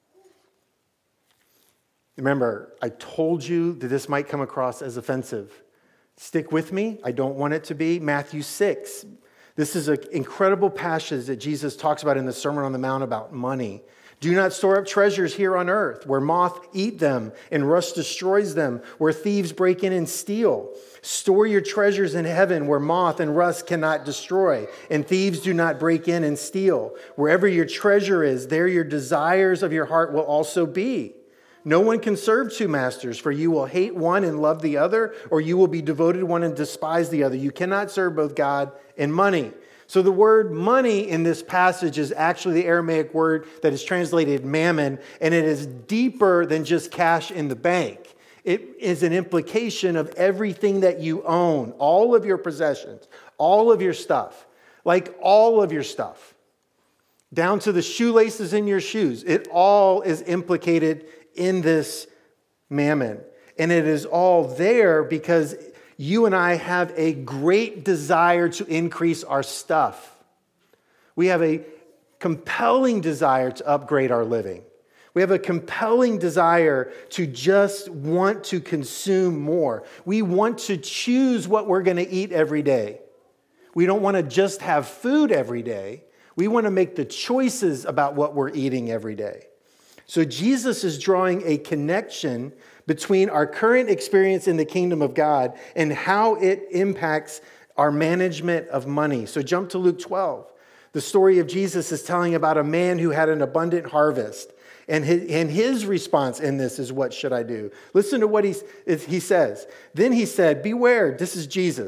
A: Remember, I told you that this might come across as offensive. Stick with me. I don't want it to be. Matthew six. This is an incredible passage that Jesus talks about in the Sermon on the Mount about money. Do not store up treasures here on earth, where moth eat them and rust destroys them, where thieves break in and steal. Store your treasures in heaven, where moth and rust cannot destroy, and thieves do not break in and steal. Wherever your treasure is, there your desires of your heart will also be. No one can serve two masters, for you will hate one and love the other, or you will be devoted to one and despise the other. You cannot serve both God and money. So the word money in this passage is actually the Aramaic word that is translated mammon, and it is deeper than just cash in the bank. It is an implication of everything that you own, all of your possessions, all of your stuff, like all of your stuff, down to the shoelaces in your shoes. It all is implicated in this mammon. And it is all there because you and I have a great desire to increase our stuff. We have a compelling desire to upgrade our living. We have a compelling desire to just want to consume more. We want to choose what we're going to eat every day. We don't want to just have food every day. We want to make the choices about what we're eating every day. So Jesus is drawing a connection between our current experience in the kingdom of God and how it impacts our management of money. So jump to Luke twelve. The story of Jesus is telling about a man who had an abundant harvest. And his, and his response in this is, what should I do? Listen to what he, he says. Then he said, beware, this is Jesus.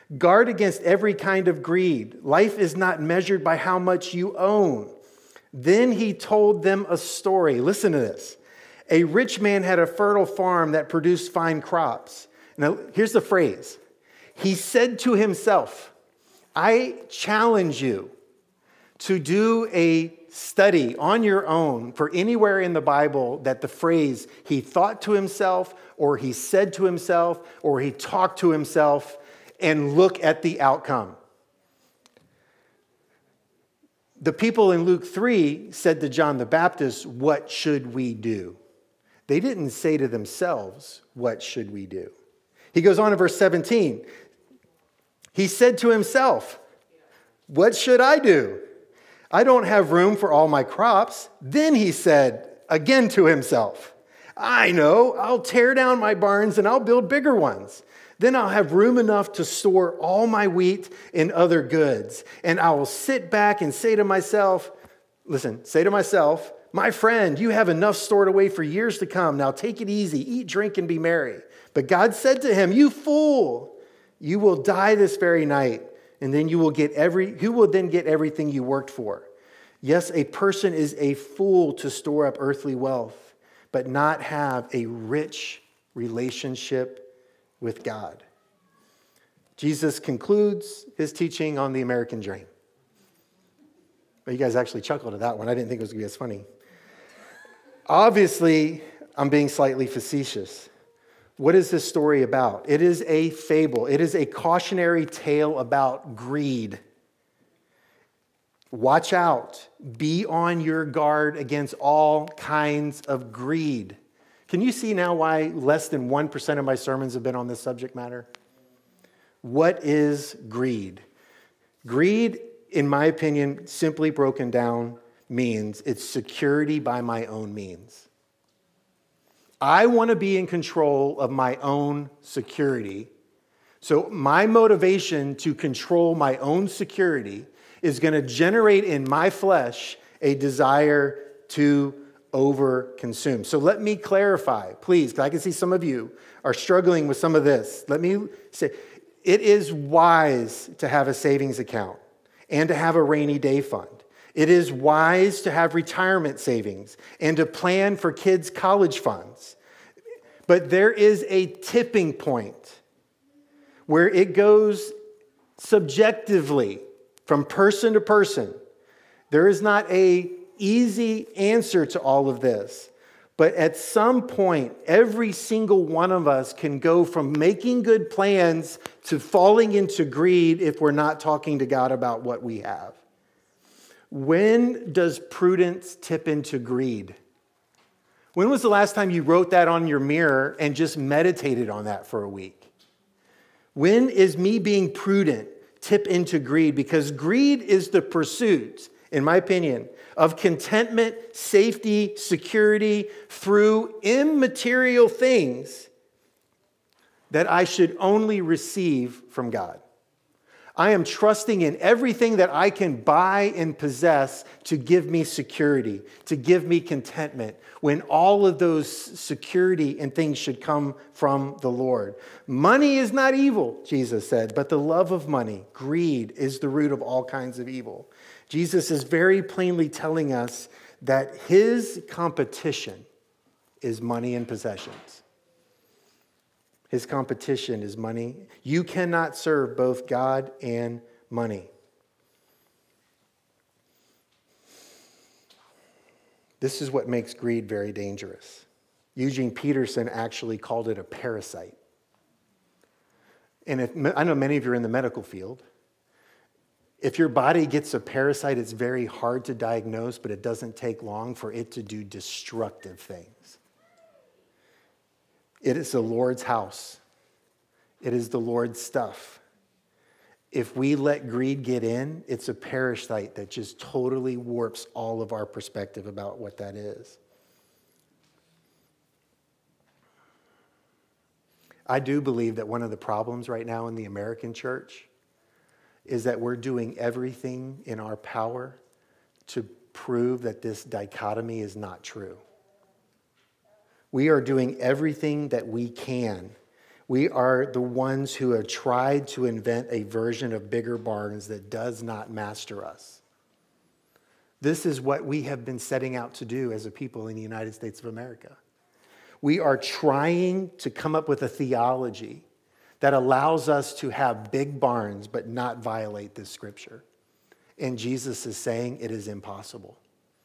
A: Guard against every kind of greed. Life is not measured by how much you own. Then he told them a story. Listen to this. A rich man had a fertile farm that produced fine crops. Now, here's the phrase. He said to himself, I challenge you to do a study on your own for anywhere in the Bible that the phrase he thought to himself, or he said to himself, or he talked to himself, and look at the outcome. The people in Luke three said to John the Baptist, what should we do? They didn't say to themselves, what should we do? He goes on in verse seventeen. He said to himself, what should I do? I don't have room for all my crops. Then he said again to himself, I know, I'll tear down my barns and I'll build bigger ones. Then I'll have room enough to store all my wheat and other goods. And I will sit back and say to myself, listen, say to myself, my friend, you have enough stored away for years to come. Now take it easy, eat, drink, and be merry. But God said to him, you fool, you will die this very night. And then you will get every, you will then get everything you worked for. Yes, a person is a fool to store up earthly wealth, but not have a rich relationship with God. Jesus concludes his teaching on the American dream. Well, you guys actually chuckled at that one. I didn't think it was going to be as funny. Obviously, I'm being slightly facetious. What is this story about? It is a fable. It is a cautionary tale about greed. Watch out. Be on your guard against all kinds of greed. Can you see now why less than one percent of my sermons have been on this subject matter? What is greed? Greed, in my opinion, simply broken down, means it's security by my own means. I want to be in control of my own security. So my motivation to control my own security is going to generate in my flesh a desire to overconsume. So let me clarify, please, because I can see some of you are struggling with some of this. Let me say, it is wise to have a savings account and to have a rainy day fund. It is wise to have retirement savings and to plan for kids' college funds. But there is a tipping point where it goes subjectively from person to person. There is not an easy answer to all of this. But at some point, every single one of us can go from making good plans to falling into greed if we're not talking to God about what we have. When does prudence tip into greed? When was the last time you wrote that on your mirror and just meditated on that for a week? When is me being prudent tip into greed? Because greed is the pursuit, in my opinion, of contentment, safety, security through immaterial things that I should only receive from God. I am trusting in everything that I can buy and possess to give me security, to give me contentment, when all of those security and things should come from the Lord. Money is not evil, Jesus said, but the love of money, greed, is the root of all kinds of evil. Jesus is very plainly telling us that his competition is money and possessions. His competition is money. You cannot serve both God and money. This is what makes greed very dangerous. Eugene Peterson actually called it a parasite. And if, I know many of you are in the medical field. If your body gets a parasite, it's very hard to diagnose, but it doesn't take long for it to do destructive things. It is the Lord's house. It is the Lord's stuff. If we let greed get in, it's a parasite that just totally warps all of our perspective about what that is. I do believe that one of the problems right now in the American church is that we're doing everything in our power to prove that this dichotomy is not true. We are doing everything that we can. We are the ones who have tried to invent a version of bigger barns that does not master us. This is what we have been setting out to do as a people in the United States of America. We are trying to come up with a theology that allows us to have big barns but not violate this scripture. And Jesus is saying it is impossible.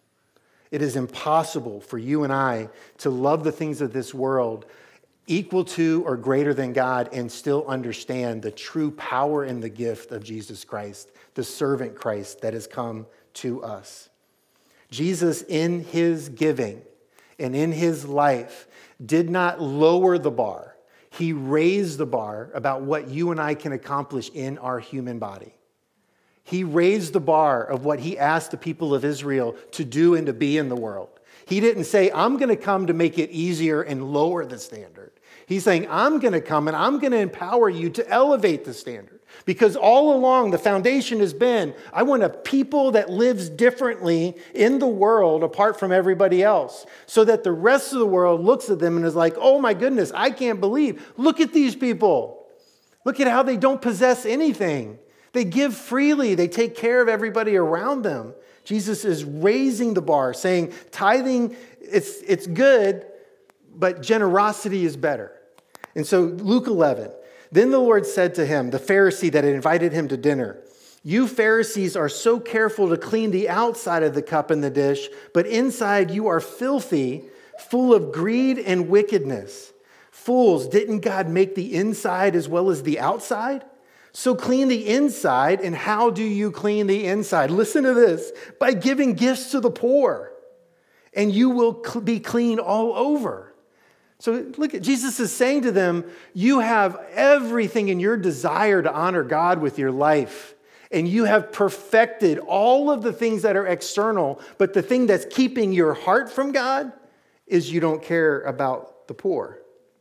A: It is impossible for you and I to love the things of this world equal to or greater than God and still understand the true power and the gift of Jesus Christ, the servant Christ that has come to us. Jesus, in his giving and in his life, did not lower the bar. He raised the bar about what you and I can accomplish in our human body. He raised the bar of what he asked the people of Israel to do and to be in the world. He didn't say, I'm going to come to make it easier and lower the standard. He's saying, I'm going to come and I'm going to empower you to elevate the standard. Because all along, the foundation has been, I want a people that lives differently in the world apart from everybody else. So that the rest of the world looks at them and is like, oh my goodness, I can't believe. Look at these people. Look at how they don't possess anything. They give freely. They take care of everybody around them. Jesus is raising the bar, saying tithing, it's, it's good, but generosity is better. And so Luke eleven, then the Lord said to him, the Pharisee that had invited him to dinner, you Pharisees are so careful to clean the outside of the cup and the dish, but inside you are filthy, full of greed and wickedness. Fools, didn't God make the inside as well as the outside? So clean the inside, and how do you clean the inside? Listen to this, by giving gifts to the poor, and you will be clean all over. So look, at Jesus is saying to them, you have everything in your desire to honor God with your life, and you have perfected all of the things that are external, but the thing that's keeping your heart from God is you don't care about the poor.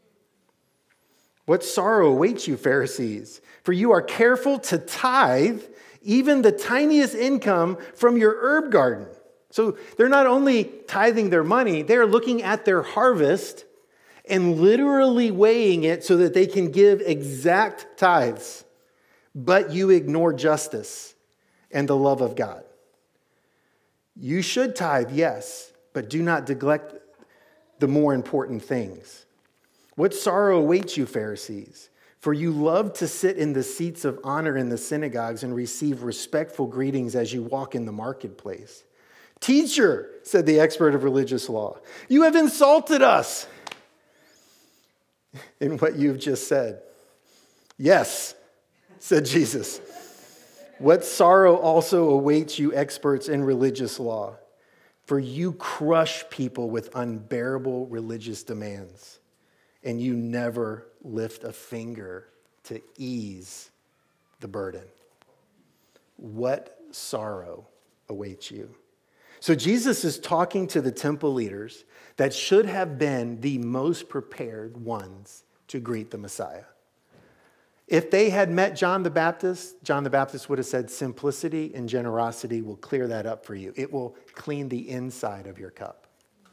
A: What sorrow awaits you, Pharisees, for you are careful to tithe even the tiniest income from your herb garden. So they're not only tithing their money, they're looking at their harvest and literally weighing it so that they can give exact tithes. But you ignore justice and the love of God. You should tithe, yes, but do not neglect the more important things. What sorrow awaits you, Pharisees? For you love to sit in the seats of honor in the synagogues and receive respectful greetings as you walk in the marketplace. Teacher, said the expert of religious law, you have insulted us in what you've just said. Yes, said Jesus. What sorrow also awaits you, experts in religious law? For you crush people with unbearable religious demands, and you never lift a finger to ease the burden. What sorrow awaits you? So Jesus is talking to the temple leaders that should have been the most prepared ones to greet the Messiah. If they had met John the Baptist, John the Baptist would have said, simplicity and generosity will clear that up for you. It will clean the inside of your cup.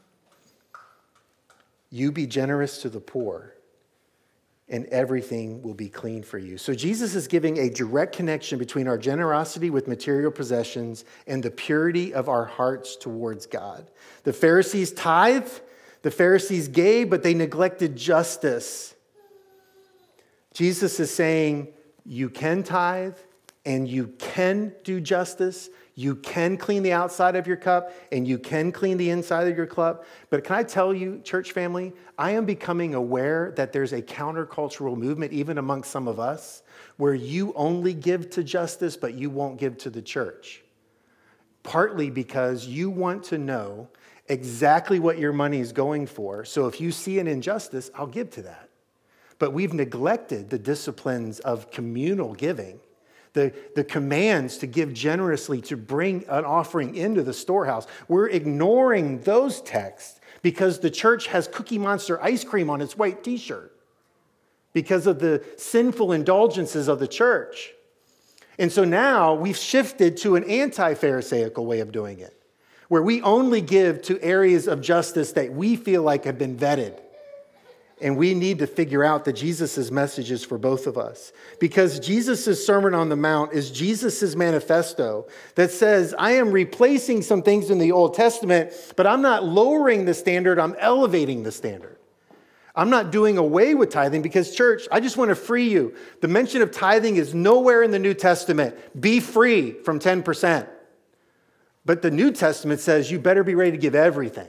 A: You be generous to the poor, and everything will be clean for you. So Jesus is giving a direct connection between our generosity with material possessions and the purity of our hearts towards God. The Pharisees tithed, the Pharisees gave, but they neglected justice. Jesus is saying, you can tithe and you can do justice. You can clean the outside of your cup and you can clean the inside of your cup. But can I tell you, church family, I am becoming aware that there's a countercultural movement, even amongst some of us, where you only give to justice, but you won't give to the church. Partly because you want to know exactly what your money is going for. So if you see an injustice, I'll give to that. But we've neglected the disciplines of communal giving. The, the commands to give generously, to bring an offering into the storehouse. We're ignoring those texts because the church has Cookie Monster ice cream on its white t-shirt because of the sinful indulgences of the church. And so now we've shifted to an anti-Pharisaical way of doing it, where we only give to areas of justice that we feel like have been vetted. And we need to figure out that Jesus' message is for both of us. Because Jesus' Sermon on the Mount is Jesus' manifesto that says, I am replacing some things in the Old Testament, but I'm not lowering the standard, I'm elevating the standard. I'm not doing away with tithing because, church, I just want to free you. The mention of tithing is nowhere in the New Testament. Be free from ten percent. But the New Testament says you better be ready to give everything.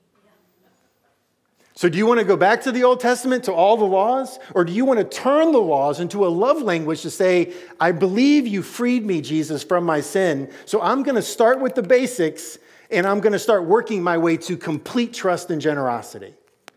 A: So do you want to go back to the Old Testament, to all the laws? Or do you want to turn the laws into a love language to say, I believe you freed me, Jesus, from my sin. So I'm going to start with the basics and I'm going to start working my way to complete trust and generosity.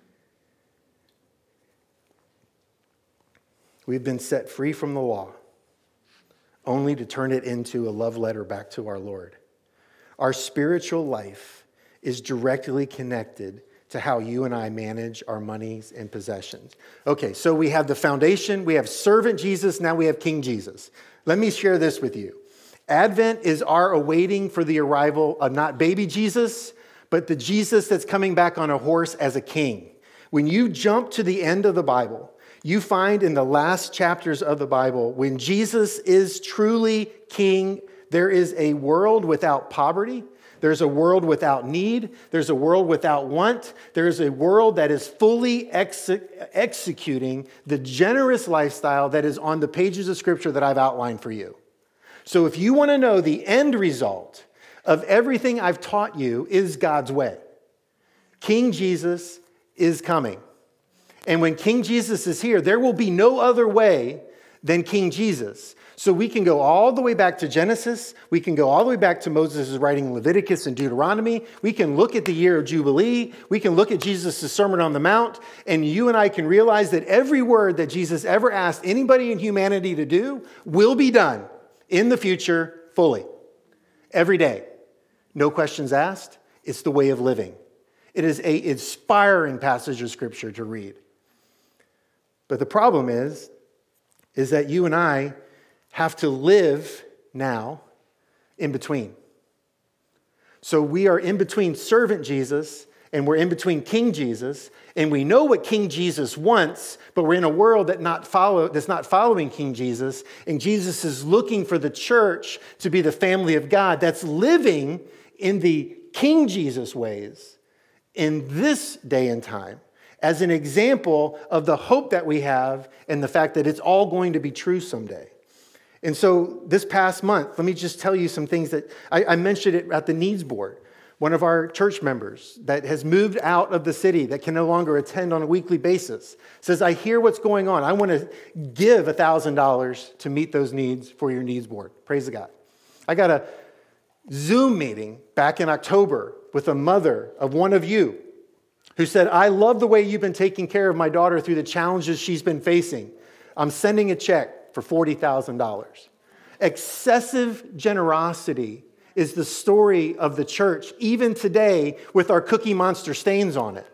A: We've been set free from the law, only to turn it into a love letter back to our Lord. Our spiritual life is directly connected to how you and I manage our monies and possessions. Okay, so we have the foundation, we have servant Jesus, now we have King Jesus. Let me share this with you. Advent is our awaiting for the arrival of not baby Jesus, but the Jesus that's coming back on a horse as a king. When you jump to the end of the Bible, you find in the last chapters of the Bible, when Jesus is truly king, there is a world without poverty. There's a world without need. There's a world without want. There's a world that is fully ex- executing the generous lifestyle that is on the pages of Scripture that I've outlined for you. So if you want to know the end result of everything I've taught you is God's way, King Jesus is coming. And when King Jesus is here, there will be no other way than King Jesus. So we can go all the way back to Genesis. We can go all the way back to Moses' writing Leviticus and Deuteronomy. We can look at the year of Jubilee. We can look at Jesus' Sermon on the Mount. And you and I can realize that every word that Jesus ever asked anybody in humanity to do will be done in the future fully. Every day. No questions asked. It's the way of living. It is an inspiring passage of Scripture to read. But the problem is, is that you and I have to live now in between. So we are in between servant Jesus and we're in between King Jesus, and we know what King Jesus wants, but we're in a world that not follow, that's not following King Jesus, and Jesus is looking for the church to be the family of God that's living in the King Jesus ways in this day and time as an example of the hope that we have and the fact that it's all going to be true someday. And so this past month, let me just tell you some things that I, I mentioned it at the needs board. One of our church members that has moved out of the city that can no longer attend on a weekly basis says, I hear what's going on. I want to give one thousand dollars to meet those needs for your needs board. Praise God. I got a Zoom meeting back in October with a mother of one of you who said, I love the way you've been taking care of my daughter through the challenges she's been facing. I'm sending a check for forty thousand dollars. Excessive generosity is the story of the church, even today, with our Cookie Monster stains on it.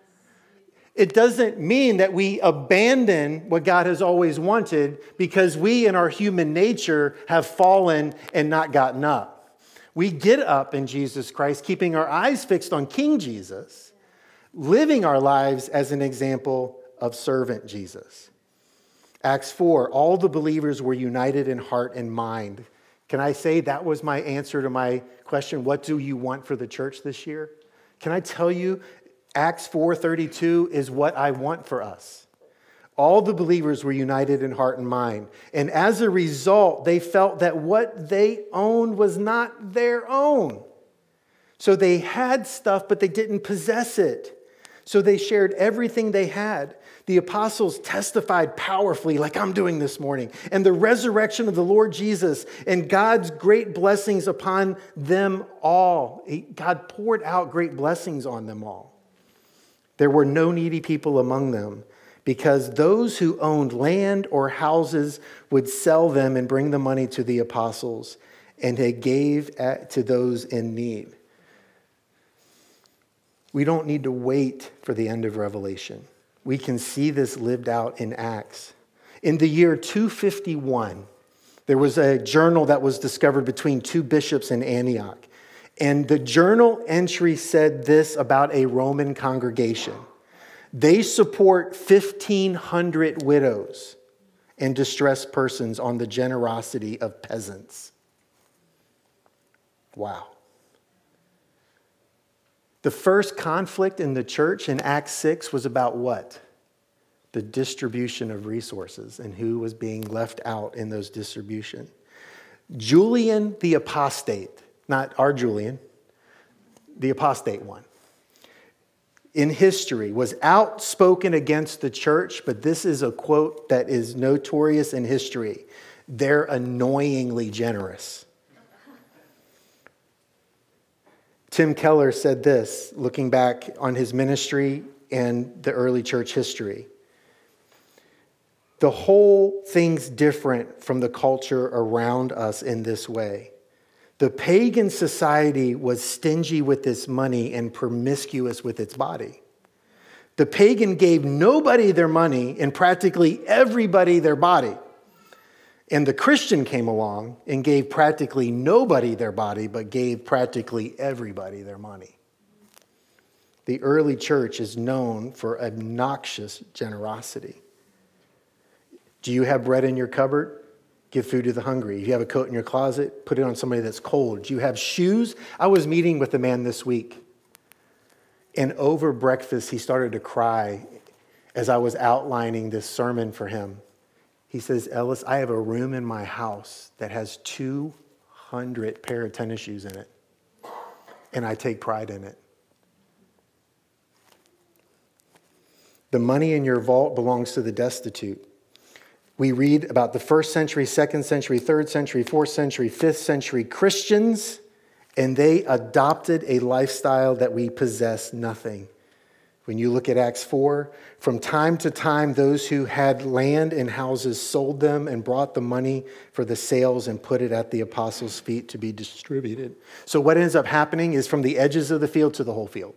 A: It doesn't mean that we abandon what God has always wanted because we in our human nature have fallen and not gotten up. We get up in Jesus Christ, keeping our eyes fixed on King Jesus, living our lives as an example of servant Jesus. Acts four, all the believers were united in heart and mind. Can I say that was my answer to my question, what do you want for the church this year? Can I tell you, Acts four thirty-two is what I want for us. All the believers were united in heart and mind. And as a result, they felt that what they owned was not their own. So they had stuff, but they didn't possess it. So they shared everything they had. The apostles testified powerfully, like I'm doing this morning, and the resurrection of the Lord Jesus and God's great blessings upon them all. God poured out great blessings on them all. There were no needy people among them because those who owned land or houses would sell them and bring the money to the apostles, and they gave to those in need. We don't need to wait for the end of Revelation. We can see this lived out in Acts. In the year two fifty-one, there was a journal that was discovered between two bishops in Antioch. And the journal entry said this about a Roman congregation. They support fifteen hundred widows and distressed persons on the generosity of peasants. Wow. The first conflict in the church in Acts six was about what? The distribution of resources and who was being left out in those distribution. Julian the apostate, not our Julian, the apostate one, in history was outspoken against the church, but this is a quote that is notorious in history. They're annoyingly generous. Tim Keller said this, looking back on his ministry and the early church history. The whole thing's different from the culture around us in this way. The pagan society was stingy with its money and promiscuous with its body. The pagan gave nobody their money and practically everybody their body. And the Christian came along and gave practically nobody their body, but gave practically everybody their money. The early church is known for obnoxious generosity. Do you have bread in your cupboard? Give food to the hungry. If you have a coat in your closet, put it on somebody that's cold. Do you have shoes? I was meeting with a man this week, and over breakfast, he started to cry as I was outlining this sermon for him. He says, Ellis, I have a room in my house that has two hundred pair of tennis shoes in it, and I take pride in it. The money in your vault belongs to the destitute. We read about the first century, second century, third century, fourth century, fifth century Christians, and they adopted a lifestyle that we possess nothing. When you look at Acts four, from time to time, those who had land and houses sold them and brought the money for the sales and put it at the apostles' feet to be distributed. So what ends up happening is from the edges of the field to the whole field.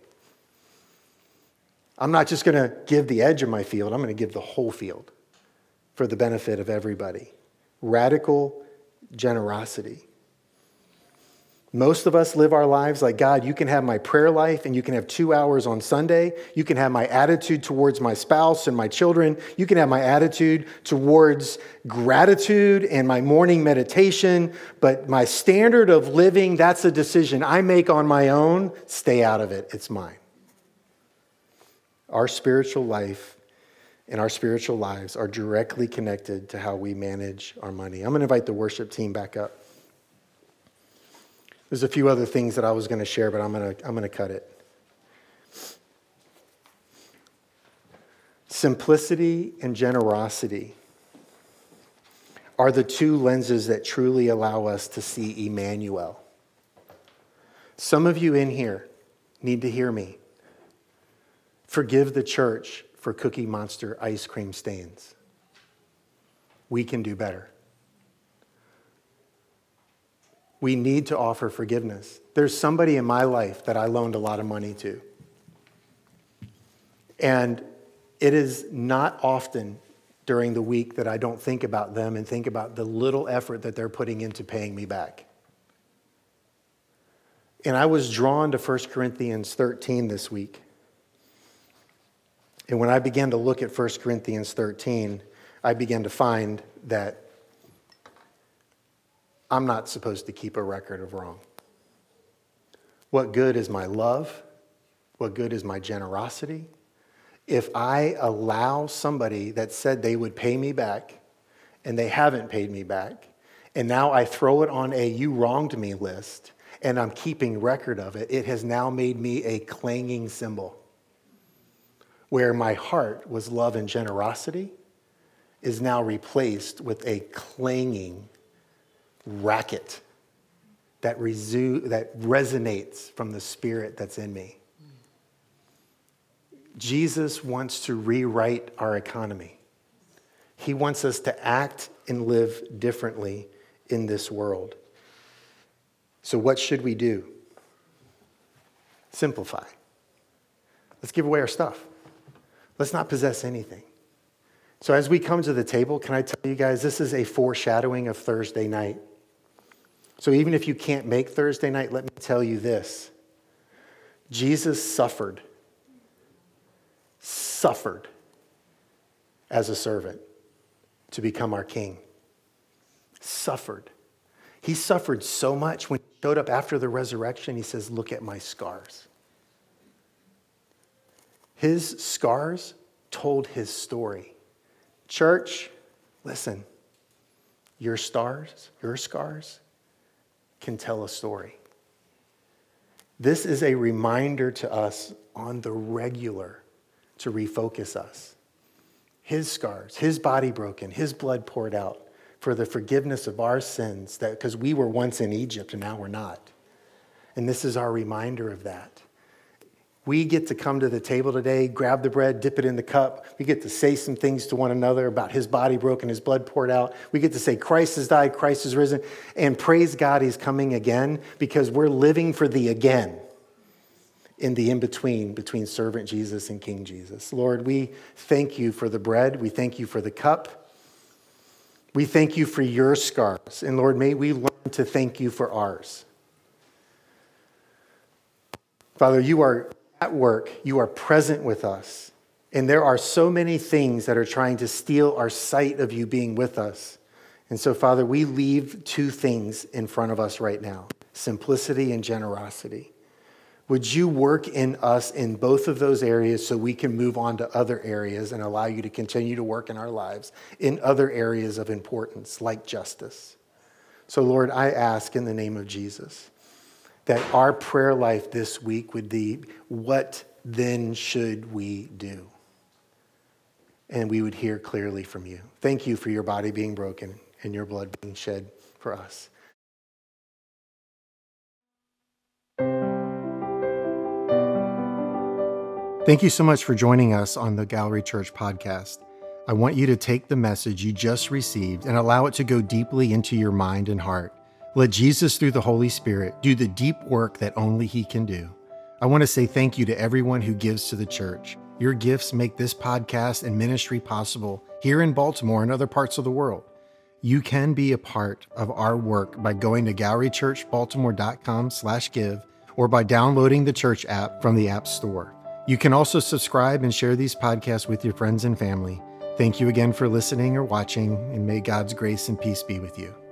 A: I'm not just going to give the edge of my field, I'm going to give the whole field for the benefit of everybody. Radical generosity. Most of us live our lives like, God, you can have my prayer life and you can have two hours on Sunday. You can have my attitude towards my spouse and my children. You can have my attitude towards gratitude and my morning meditation. But my standard of living, that's a decision I make on my own. Stay out of it. It's mine. Our spiritual life and our spiritual lives are directly connected to how we manage our money. I'm going to invite the worship team back up. There's a few other things that I was going to share, but I'm going to I'm going to cut it. Simplicity and generosity are the two lenses that truly allow us to see Emmanuel. Some of you in here need to hear me. Forgive the church for Cookie Monster ice cream stains. We can do better. We need to offer forgiveness. There's somebody in my life that I loaned a lot of money to. And it is not often during the week that I don't think about them and think about the little effort that they're putting into paying me back. And I was drawn to First Corinthians thirteen this week. And when I began to look at First Corinthians thirteen, I began to find that I'm not supposed to keep a record of wrong. What good is my love? What good is my generosity? If I allow somebody that said they would pay me back and they haven't paid me back, and now I throw it on a you wronged me list and I'm keeping record of it, it has now made me a clanging cymbal. Where my heart was love and generosity is now replaced with a clanging racket that, resu- that resonates from the spirit that's in me. Jesus wants to rewrite our economy. He wants us to act and live differently in this world. So what should we do? Simplify. Let's give away our stuff. Let's not possess anything. So as we come to the table, can I tell you guys, this is a foreshadowing of Thursday night. So even if you can't make Thursday night, let me tell you this. Jesus suffered. suffered as a servant to become our king. Suffered. He suffered so much when he showed up after the resurrection, he says, look at my scars. His scars told his story. Church, listen, your stars, your scars can tell a story. This is a reminder to us on the regular to refocus us. His scars, his body broken, his blood poured out for the forgiveness of our sins, that because we were once in Egypt and now we're not. And this is our reminder of that. We get to come to the table today, grab the bread, dip it in the cup. We get to say some things to one another about his body broken, his blood poured out. We get to say Christ has died, Christ has risen, and praise God he's coming again, because we're living for the again in the in-between between servant Jesus and King Jesus. Lord, we thank you for the bread. We thank you for the cup. We thank you for your scars. And Lord, may we learn to thank you for ours. Father, you are at work. You are present with us. And there are so many things that are trying to steal our sight of you being with us. And so, Father, we leave two things in front of us right now: simplicity and generosity. Would you work in us in both of those areas so we can move on to other areas and allow you to continue to work in our lives in other areas of importance, like justice? So, Lord, I ask in the name of Jesus that our prayer life this week would be, what then should we do? And we would hear clearly from you. Thank you for your body being broken and your blood being shed for us. Thank you so much for joining us on the Gallery Church podcast. I want you to take the message you just received and allow it to go deeply into your mind and heart. Let Jesus, through the Holy Spirit, do the deep work that only he can do. I want to say thank you to everyone who gives to the church. Your gifts make this podcast and ministry possible here in Baltimore and other parts of the world. You can be a part of our work by going to gallery church baltimore dot com slash give or by downloading the church app from the App Store. You can also subscribe and share these podcasts with your friends and family. Thank you again for listening or watching, and may God's grace and peace be with you.